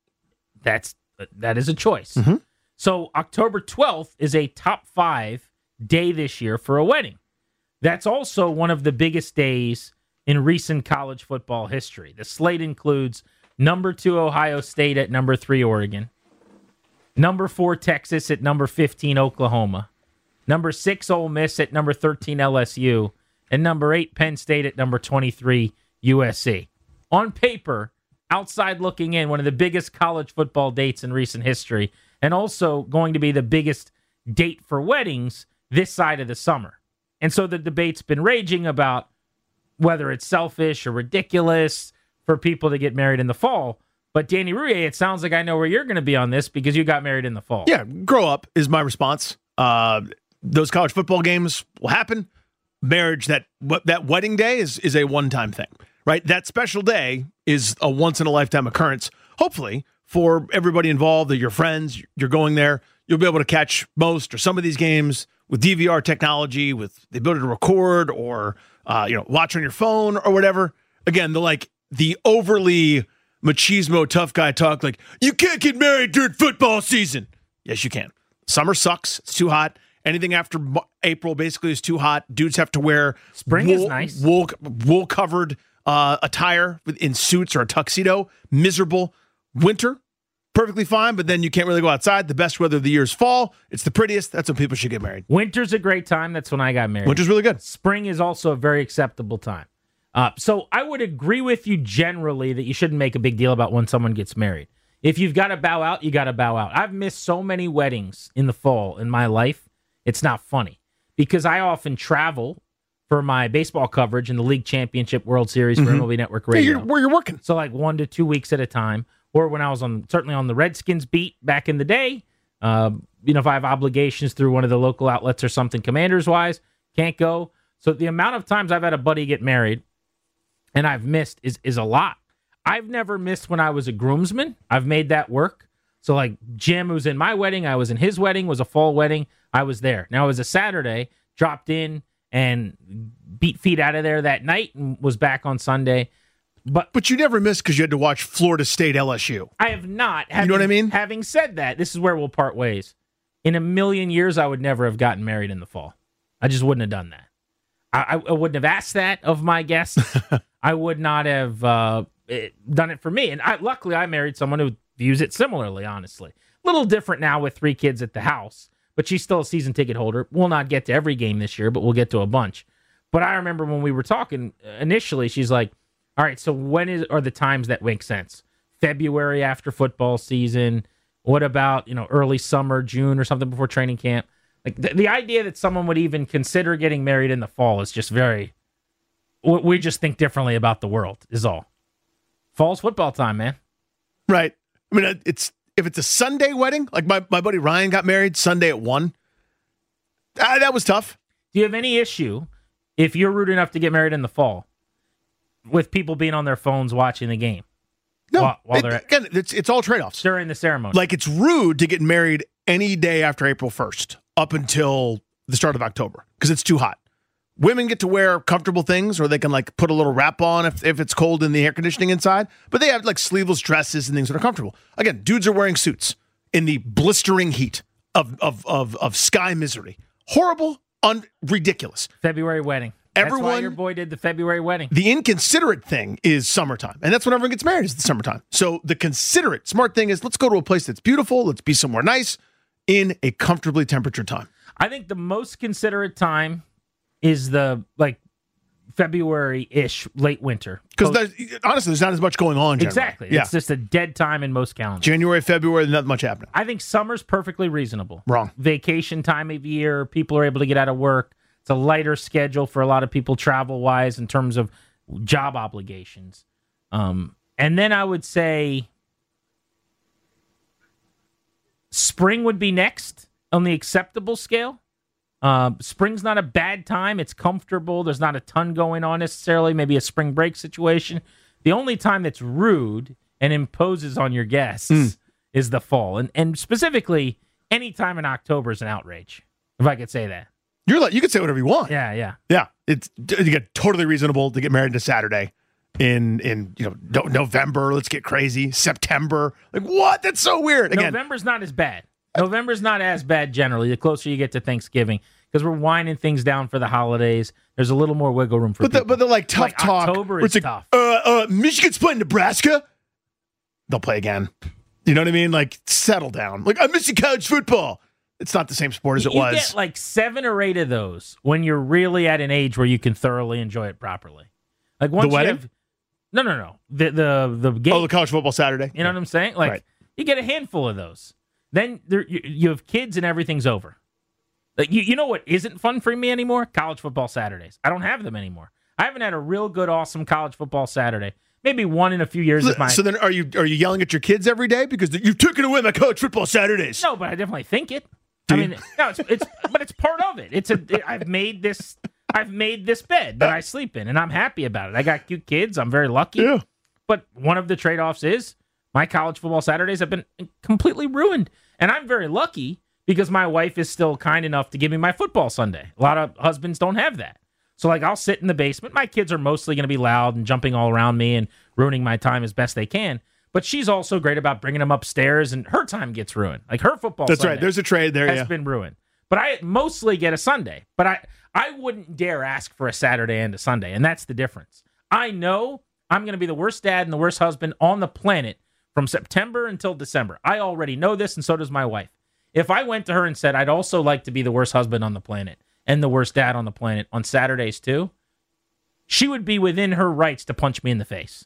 That is a choice. Mm-hmm. So October 12th is a top 5 day this year for a wedding. That's also one of the biggest days in recent college football history. The slate includes number 2 Ohio State at number 3 Oregon, number 4 Texas at number 15 Oklahoma, number 6 Ole Miss at number 13 LSU, and number 8 Penn State at number 23 USC. On paper, outside looking in, one of the biggest college football dates in recent history, and also going to be the biggest date for weddings this side of the summer. And so the debate's been raging about whether it's selfish or ridiculous for people to get married in the fall. But Danny Rouhier, it sounds like I know where you're going to be on this because you got married in the fall. Yeah, grow up is my response. Those college football games will happen. Marriage, that wedding day is a one-time thing. Right? That special day is a once-in-a-lifetime occurrence, hopefully, for everybody involved, your friends, you're going there. You'll be able to catch most or some of these games with DVR technology, with the ability to record or watch on your phone or whatever. Again, the overly machismo tough guy talk, like, you can't get married during football season. Yes, you can. Summer sucks. It's too hot. Anything after April basically is too hot. Dudes have to wear spring is nice. Wool-covered attire in suits or a tuxedo. Miserable. Winter, perfectly fine, but then you can't really go outside. The best weather of the year is fall. It's the prettiest. That's when people should get married. Winter's a great time. That's when I got married. Winter's really good. Spring is also a very acceptable time. So I would agree with you generally that you shouldn't make a big deal about when someone gets married. If you've got to bow out, you got to bow out. I've missed so many weddings in the fall in my life. It's not funny because I often travel for my baseball coverage in the League Championship World Series for MLB Network Radio. Where you're working. So like 1 to 2 weeks at a time. or when I was certainly on the Redskins beat back in the day. If I have obligations through one of the local outlets or something, Commanders-wise, can't go. So the amount of times I've had a buddy get married and I've missed is a lot. I've never missed when I was a groomsman. I've made that work. So like Jim, who's in my wedding, I was in his wedding, was a fall wedding. I was there. Now it was a Saturday, dropped in and beat feet out of there that night and was back on Sunday. But you never missed because you had to watch Florida State LSU. I have not. You know what I mean? Having said that, this is where we'll part ways. In a million years, I would never have gotten married in the fall. I just wouldn't have done that. I wouldn't have asked that of my guests. I would not have done it for me. And luckily, I married someone who views it similarly, honestly. A little different now with 3 kids at the house, but she's still a season ticket holder. We'll not get to every game this year, but we'll get to a bunch. But I remember when we were talking initially, she's like, all right, so when are the times that make sense? February after football season? What about, early summer, June or something before training camp? Like the idea that someone would even consider getting married in the fall is just we just think differently about the world is all. Fall's football time, man. Right. I mean, if it's a Sunday wedding, like my buddy Ryan got married Sunday at 1, that was tough. Do you have any issue if you're rude enough to get married in the fall with people being on their phones watching the game? No, it's all trade-offs. During the ceremony. Like, it's rude to get married any day after April 1st up until the start of October because it's too hot. Women get to wear comfortable things, or they can, put a little wrap on if it's cold in the air conditioning inside. But they have, sleeveless dresses and things that are comfortable. Again, dudes are wearing suits in the blistering heat of sky misery. Horrible, ridiculous. February wedding. That's why your boy did the February wedding. The inconsiderate thing is summertime. And that's when everyone gets married, is the summertime. So the considerate, smart thing is let's go to a place that's beautiful. Let's be somewhere nice in a comfortably temperate time. I think the most considerate time is the, February-ish, late winter. Because honestly, there's not as much going on generally. Exactly. Yeah. It's just a dead time in most calendars. January, February, not much happening. I think summer's perfectly reasonable. Wrong. Vacation time of year. People are able to get out of work. It's a lighter schedule for a lot of people travel-wise in terms of job obligations. And then I would say spring would be next on the acceptable scale. Spring's not a bad time. It's comfortable. There's not a ton going on necessarily. Maybe a spring break situation. The only time that's rude and imposes on your guests is the fall. And specifically, any time in October is an outrage, if I could say that. You can say whatever you want. Yeah. It's totally reasonable to get married on a Saturday in November. Let's get crazy. September. What? That's so weird. Again, November's not as bad. November's not as bad generally. The closer you get to Thanksgiving, because we're winding things down for the holidays. There's a little more wiggle room for people. But they're tough talk. October is tough. Michigan's playing Nebraska. They'll play again. You know what I mean? Settle down. I'm missing college football. It's not the same sport as it was. You get 7 or 8 of those when you're really at an age where you can thoroughly enjoy it properly. Once the wedding? No. The game. Oh, the college football Saturday. You know what I'm saying? Right. You get a handful of those. Then you have kids and everything's over. You know what isn't fun for me anymore? College football Saturdays. I don't have them anymore. I haven't had a real good, awesome college football Saturday. Maybe one in a few years. So then are you yelling at your kids every day because you've taken away my college football Saturdays? No, but I definitely think it. It's part of it. I've made this bed that I sleep in, and I'm happy about it. I got cute kids. I'm very lucky. Yeah. But one of the trade-offs is my college football Saturdays have been completely ruined. And I'm very lucky because my wife is still kind enough to give me my football Sunday. A lot of husbands don't have that. So, I'll sit in the basement. My kids are mostly going to be loud and jumping all around me and ruining my time as best they can. But she's also great about bringing them upstairs, and her time gets ruined. Her football That's Sunday right. There's a trade there, has been ruined. But I mostly get a Sunday. But I wouldn't dare ask for a Saturday and a Sunday, and that's the difference. I know I'm going to be the worst dad and the worst husband on the planet from September until December. I already know this, and so does my wife. If I went to her and said, I'd also like to be the worst husband on the planet and the worst dad on the planet on Saturdays too, she would be within her rights to punch me in the face.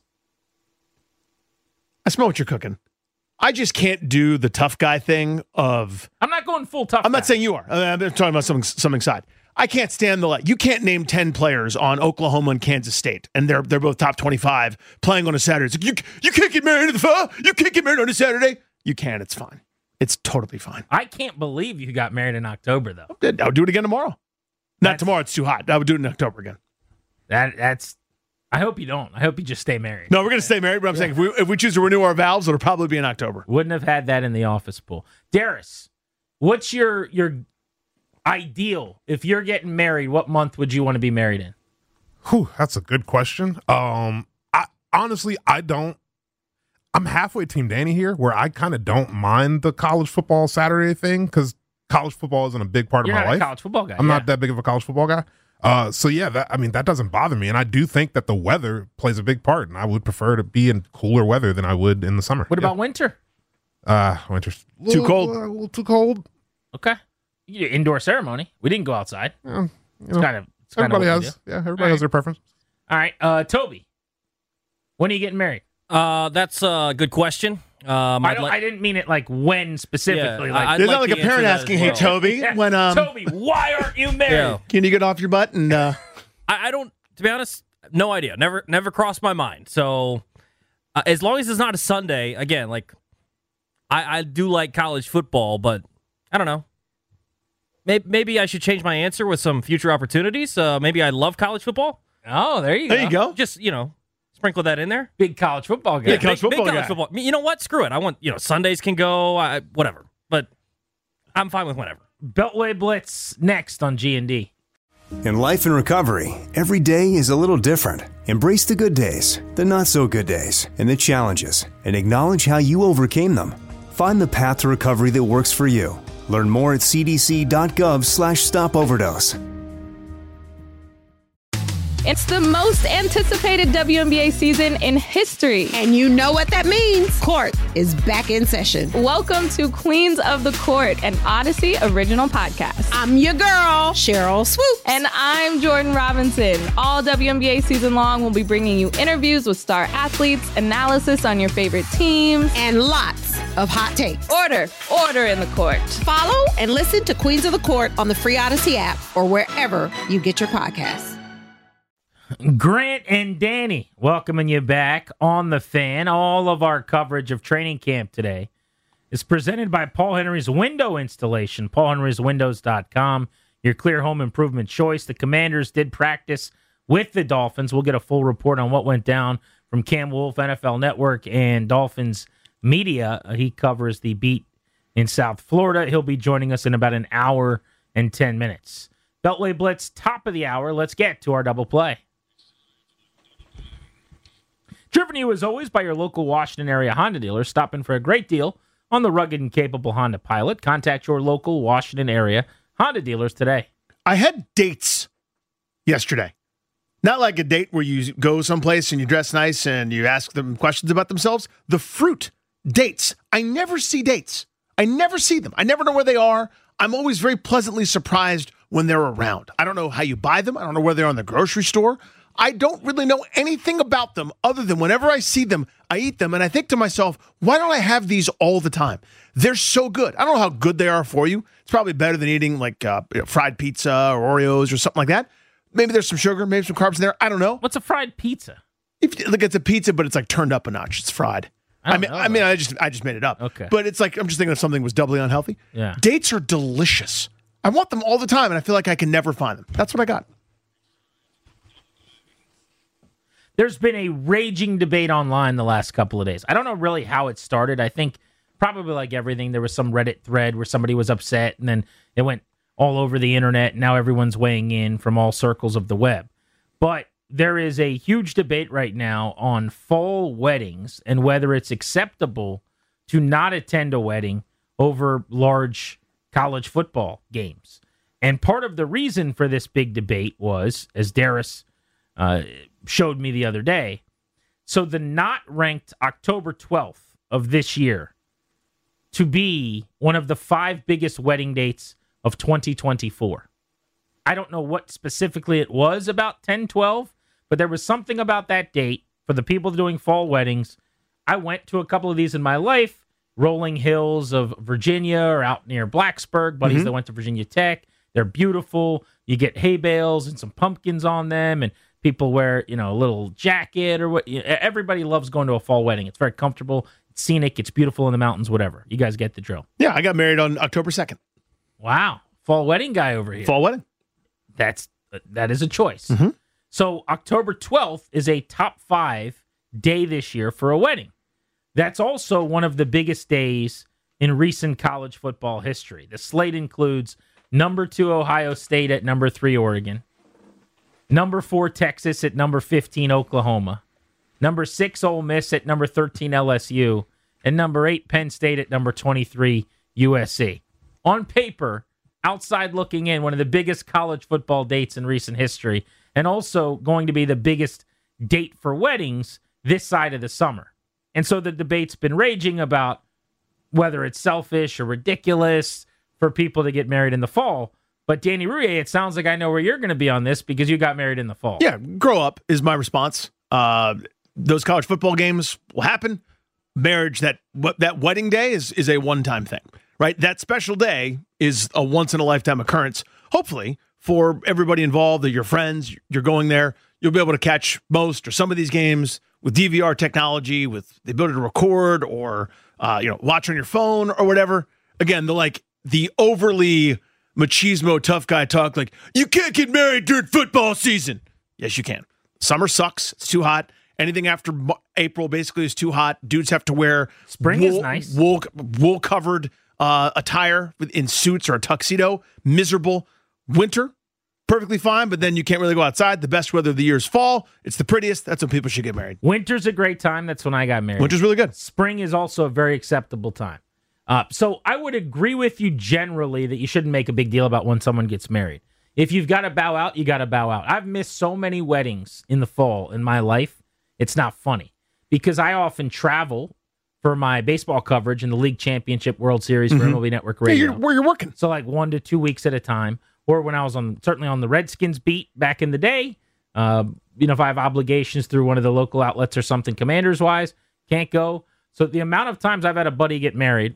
I smell what you're cooking. I just can't do the tough guy thing of... I'm not going full tough I'm guy. not saying you are. I'm talking about something side. I can't stand you can't name 10 players on Oklahoma and Kansas State, and they're both top 25 playing on a Saturday. It's like, you can't get married in the fall. You can't get married on a Saturday. You can. It's fine. It's totally fine. I can't believe you got married in October, though. I'll do it again tomorrow. Not tomorrow. It's too hot. I would do it in October again. That's. I hope you don't. I hope you just stay married. No, we're going to stay married, but I'm saying if we choose to renew our vows, it'll probably be in October. Wouldn't have had that in the office pool. Darius, what's your ideal? If you're getting married, what month would you want to be married in? That's a good question. I honestly don't. I'm halfway Team Danny here, where I kind of don't mind the college football Saturday thing because college football isn't a big part of my life. You're not a college football guy. I'm not that big of a college football guy. That doesn't bother me, and I do think that the weather plays a big part, and I would prefer to be in cooler weather than I would in the summer. What about winter? Winter's too cold. A little too cold. Okay, indoor ceremony. We didn't go outside. Everybody has their preference. All right, Toby, when are you getting married? That's a good question. I didn't mean it like when specifically. Yeah, there's not like a parent asking, "Hey, Toby, when Toby, why aren't you married? Yeah. Can you get off your butt?" And I don't. To be honest, no idea. Never crossed my mind. So as long as it's not a Sunday, again, like I do like college football, but I don't know. Maybe I should change my answer with some future opportunities. Maybe I love college football. Oh, there you go. There you go. Just sprinkle that in there. Big college football guy. Big college football guy. You know what? Screw it. I want, Sundays can go, whatever. But I'm fine with whatever. Beltway Blitz next on G&D. In life and recovery, every day is a little different. Embrace the good days, the not so good days, and the challenges, and acknowledge how you overcame them. Find the path to recovery that works for you. Learn more at cdc.gov/stopoverdose. It's the most anticipated WNBA season in history. And you know what that means. Court is back in session. Welcome to Queens of the Court, an Odyssey original podcast. I'm your girl, Cheryl Swoops. And I'm Jordan Robinson. All WNBA season long, we'll be bringing you interviews with star athletes, analysis on your favorite teams, and lots of hot takes. Order in the court. Follow and listen to Queens of the Court on the free Odyssey app or wherever you get your podcasts. Grant and Danny welcoming you back on The Fan. All of our coverage of training camp today is presented by Paul Henry's Window Installation, paulhenryswindows.com, your clear home improvement choice. The Commanders did practice with the Dolphins. We'll get a full report on what went down from Cam Wolfe, NFL Network, and Dolphins Media. He covers the beat in South Florida. He'll be joining us in about an hour and 10 minutes. Beltway Blitz, top of the hour. Let's get to our double play. Driven to you, as always, by your local Washington area Honda dealer. Stop in for a great deal on the rugged and capable Honda Pilot. Contact your local Washington area Honda dealers today. I had dates yesterday. Not like a date where you go someplace and you dress nice and you ask them questions about themselves. The fruit, dates. I never see dates. I never see them. I never know where they are. I'm always very pleasantly surprised when they're around. I don't know how you buy them. I don't know where they're in the grocery store. I don't really know anything about them other than whenever I see them, I eat them, and I think to myself, why don't I have these all the time? They're so good. I don't know how good they are for you. It's probably better than eating like fried pizza or Oreos or something like that. Maybe there's some sugar, maybe some carbs in there. I don't know. What's a fried pizza? Look, it's a pizza, but it's like turned up a notch. It's fried. I just made it up. Okay. But it's like I'm just thinking if something was doubly unhealthy. Yeah. Dates are delicious. I want them all the time, and I feel like I can never find them. That's what I got. There's been a raging debate online the last couple of days. I don't know really how it started. I think probably like everything, there was some Reddit thread where somebody was upset, and then it went all over the internet. And now everyone's weighing in from all circles of the web. But there is a huge debate right now on fall weddings and whether it's acceptable to not attend a wedding over large college football games. And part of the reason for this big debate was, as Darius showed me the other day, so the Knot ranked October 12th of this year to be one of the 5 biggest wedding dates of 2024. I don't know what specifically it was about 10-12, but there was something about that date for the people doing fall weddings. I went to a couple of these in my life, Rolling Hills of Virginia or out near Blacksburg, buddies that went to Virginia Tech, They're beautiful. You get hay bales and some pumpkins on them, and people wear, a little jacket or what. Everybody loves going to a fall wedding. It's very comfortable. It's scenic. It's beautiful in the mountains, whatever. You guys get the drill. Yeah, I got married on October 2nd. Wow. Fall wedding guy over here. Fall wedding. That is a choice. Mm-hmm. So October 12th is a top 5 day this year for a wedding. That's also one of the biggest days in recent college football history. The slate includes number 2 Ohio State at number 3 Oregon, number 4 Texas at number 15 Oklahoma, number 6 Ole Miss at number 13 LSU, and number 8 Penn State at number 23 USC. On paper, outside looking in, one of the biggest college football dates in recent history, and also going to be the biggest date for weddings this side of the summer. And so the debate's been raging about whether it's selfish or ridiculous for people to get married in the fall. But Danny Rouhier, it sounds like I know where you're going to be on this because you got married in the fall. Yeah, grow up is my response. Those college football games will happen. Marriage, that wedding day is a one-time thing, right? That special day is a once-in-a-lifetime occurrence. Hopefully, for everybody involved, that your friends, you're going there, you'll be able to catch most or some of these games with DVR technology, with the ability to record or watch on your phone or whatever. Again, the overly machismo tough guy talk, like, you can't get married during football season. Yes, you can. Summer sucks. It's too hot. Anything after April basically is too hot. Dudes have to wear spring is nice. Wool covered attire in suits or a tuxedo. Miserable. Winter, perfectly fine, but then you can't really go outside. The best weather of the year is fall. It's the prettiest. That's when people should get married. Winter's a great time. That's when I got married. Winter's really good. Spring is also a very acceptable time. So I would agree with you generally that you shouldn't make a big deal about when someone gets married. If you've got to bow out, you got to bow out. I've missed so many weddings in the fall in my life. It's not funny because I often travel for my baseball coverage in the League Championship World Series for MLB Network Radio. Yeah, where you're working. So 1 to 2 weeks at a time. Or when I was certainly on the Redskins beat back in the day, if I have obligations through one of the local outlets or something, Commanders-wise, can't go. So the amount of times I've had a buddy get married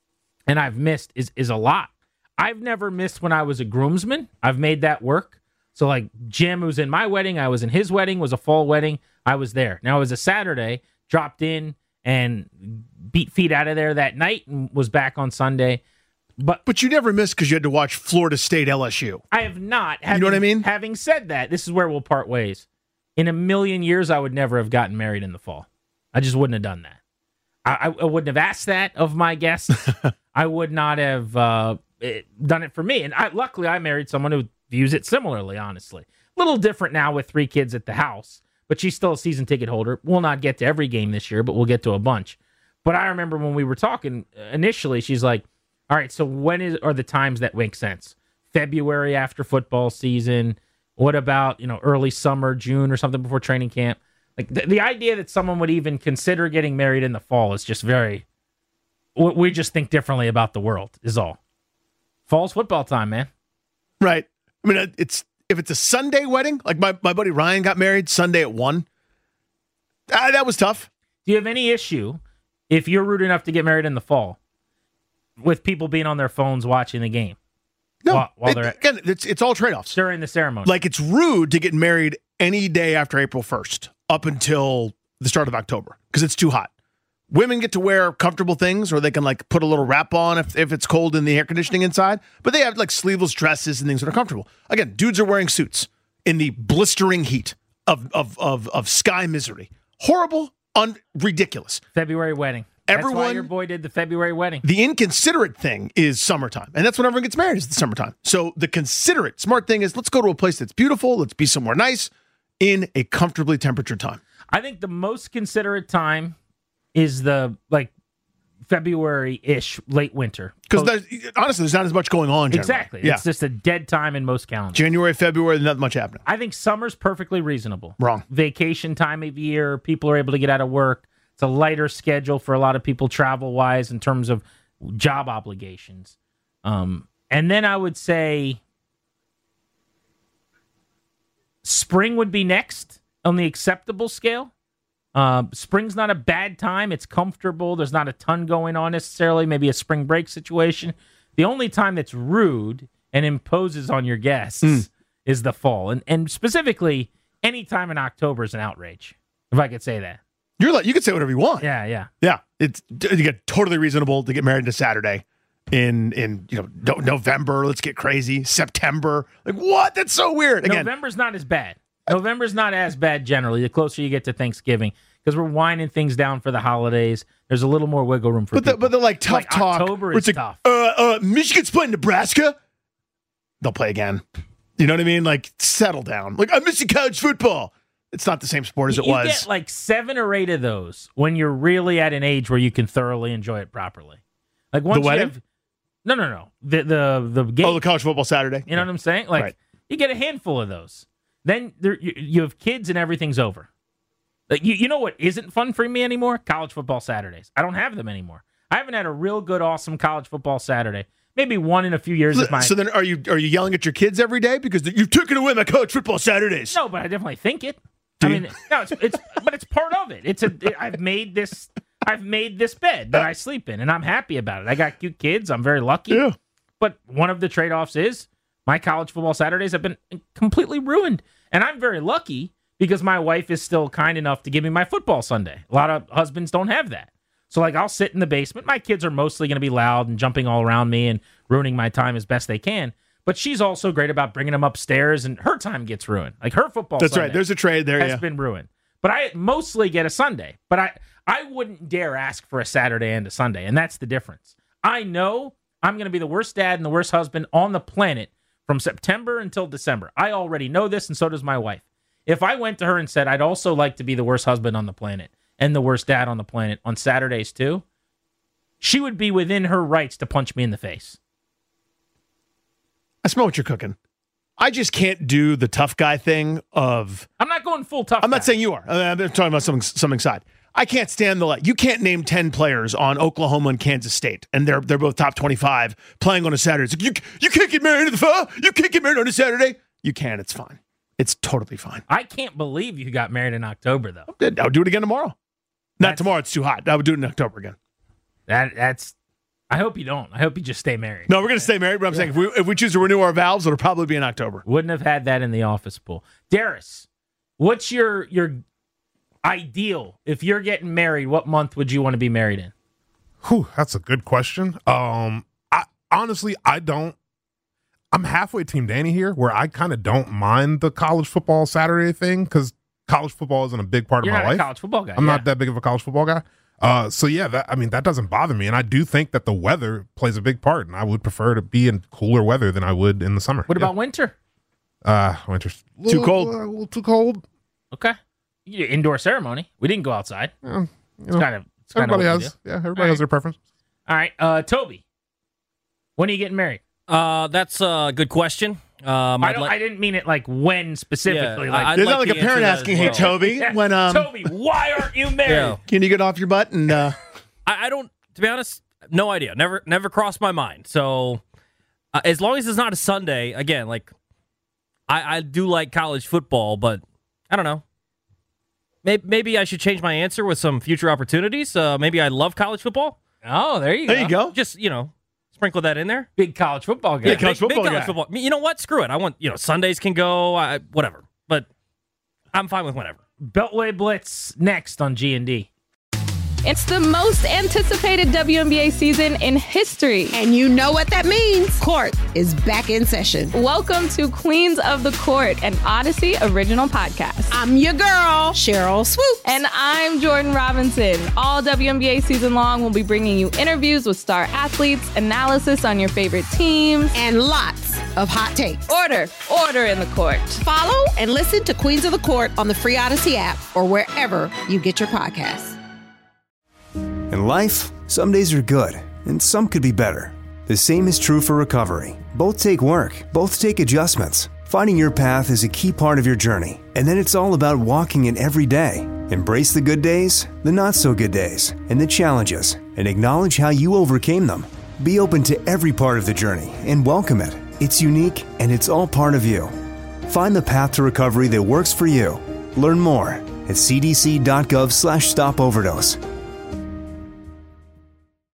and I've missed is a lot. I've never missed when I was a groomsman. I've made that work. So Jim, who's in my wedding, I was in his wedding, was a fall wedding. I was there. Now it was a Saturday, dropped in and beat feet out of there that night and was back on Sunday. But you never missed because you had to watch Florida State LSU. I have not. You know what I mean? Having said that, this is where we'll part ways. In a million years, I would never have gotten married in the fall. I just wouldn't have done that. I wouldn't have asked that of my guests. I would not have done it for me. And luckily, I married someone who views it similarly, honestly. A little different now with 3 kids at the house, but she's still a season ticket holder. We'll not get to every game this year, but we'll get to a bunch. But I remember when we were talking initially, she's like, all right, so when are the times that make sense? February after football season? What about, early summer, June or something before training camp? The idea that someone would even consider getting married in the fall is just we just think differently about the world is all. Fall's football time, man. Right. I mean, if it's a Sunday wedding, like my buddy Ryan got married Sunday at 1, that was tough. Do you have any issue if you're rude enough to get married in the fall with people being on their phones watching the game? No, it's all trade-offs. During the ceremony. It's rude to get married any day after April 1st up until the start of October because it's too hot. Women get to wear comfortable things or they can put a little wrap on if it's cold in the air conditioning inside, but they have sleeveless dresses and things that are comfortable. Again, dudes are wearing suits in the blistering heat of sky misery. Horrible, ridiculous. February wedding. That's why your boy did the February wedding. The inconsiderate thing is summertime. And that's when everyone gets married is the summertime. So the considerate, smart thing is let's go to a place that's beautiful. Let's be somewhere nice in a comfortably temperatured time. I think the most considerate time is the February-ish, late winter. Because honestly, there's not as much going on generally. Exactly. Yeah. It's just a dead time in most calendars. January, February, there's not much happening. I think summer's perfectly reasonable. Wrong. Vacation time of year. People are able to get out of work. It's a lighter schedule for a lot of people travel-wise in terms of job obligations. And then I would say spring would be next on the acceptable scale. Spring's not a bad time. It's comfortable. There's not a ton going on necessarily. Maybe a spring break situation. The only time that's rude and imposes on your guests is the fall. And specifically, any time in October is an outrage, if I could say that. You can say whatever you want. Yeah. It's you get totally reasonable to get married on a Saturday in November. Let's get crazy. September. Like what? That's so weird. Again, November's not as bad. November's not as bad generally. The closer you get to Thanksgiving, because we're winding things down for the holidays. There's a little more wiggle room for people. But they're like tough talk. October is tough. Michigan's playing Nebraska. They'll play again. You know what I mean? Like settle down. Like I'm missing college football. It's not the same sport as it was. You get like 7 or 8 of those when you're really at an age where you can thoroughly enjoy it properly. Like once the wedding? You have, no. The game. Oh, the college football Saturday. You know what I'm saying? Like right. You get a handful of those. Then you have kids and everything's over. Like you know what isn't fun for me anymore? College football Saturdays. I don't have them anymore. I haven't had a real good, awesome college football Saturday. Maybe one in a few years. So then, are you yelling at your kids every day because you've taken away my college football Saturdays? No, but I definitely think it. It's part of it. I've made this bed that I sleep in, and I'm happy about it. I got cute kids. I'm very lucky. Yeah. But one of the trade-offs is my college football Saturdays have been completely ruined, and I'm very lucky because my wife is still kind enough to give me my football Sunday. A lot of husbands don't have that. So, like, I'll sit in the basement. My kids are mostly going to be loud and jumping all around me and ruining my time as best they can. But she's also great about bringing them upstairs, and her time gets ruined. Like, her football That's Sunday right. There's a trade there, has been ruined. But I mostly get a Sunday. But I wouldn't dare ask for a Saturday and a Sunday, and that's the difference. I know I'm going to be the worst dad and the worst husband on the planet from September until December. I already know this, and so does my wife. If I went to her and said, I'd also like to be the worst husband on the planet and the worst dad on the planet on Saturdays too, she would be within her rights to punch me in the face. I smell what you're cooking. I just can't do the tough guy thing of... I'm not going full tough I'm guy. not saying you are. I'm talking about something side. I can't stand you can't name 10 players on Oklahoma and Kansas State, and they're both top 25 playing on a Saturday. It's like, you can't get married in the fall? You can't get married on a Saturday? You can. It's fine. It's totally fine. I can't believe you got married in October, though. I'll do it again tomorrow. Not tomorrow. It's too hot. I would do it in October again. That's... I hope you don't. I hope you just stay married. No, we're going to stay married, but I'm saying if we choose to renew our vows, it'll probably be in October. Wouldn't have had that in the office pool. Darius, what's your ideal? If you're getting married, what month would you want to be married in? That's a good question. I don't. I'm halfway Team Danny here, where I kind of don't mind the college football Saturday thing because college football isn't a big part of my life. You're not a college football guy. I'm not that big of a college football guy. That doesn't bother me, and I do think that the weather plays a big part, and I would prefer to be in cooler weather than I would in the summer. What about winter? Winter's too cold. A little too cold. Okay, you do indoor ceremony. We didn't go outside. Everybody has their preference. All right, Toby, when are you getting married? That's a good question. I didn't mean it like when specifically. Yeah, there's not like a parent asking, "Hey, Toby, when Toby, why aren't you married? Yeah. Can you get off your butt?" And I don't. To be honest, no idea. Never crossed my mind. So as long as it's not a Sunday, again, like I do like college football, but I don't know. Maybe I should change my answer with some future opportunities. Maybe I love college football. Oh, there you go. Just sprinkle that in there. Big college football guy. Big college football. You know what? Screw it. I want, Sundays can go, whatever. But I'm fine with whatever. Beltway Blitz next on G&D. It's the most anticipated WNBA season in history. And you know what that means. Court is back in session. Welcome to Queens of the Court, an Odyssey original podcast. I'm your girl, Cheryl Swoops. And I'm Jordan Robinson. All WNBA season long, we'll be bringing you interviews with star athletes, analysis on your favorite teams, and lots of hot takes. Order in the court. Follow and listen to Queens of the Court on the free Odyssey app or wherever you get your podcasts. In life, some days are good, and some could be better. The same is true for recovery. Both take work, both take adjustments. Finding your path is a key part of your journey, and then it's all about walking it every day. Embrace the good days, the not-so-good days, and the challenges, and acknowledge how you overcame them. Be open to every part of the journey and welcome it. It's unique, and it's all part of you. Find the path to recovery that works for you. Learn more at cdc.gov/stopoverdose.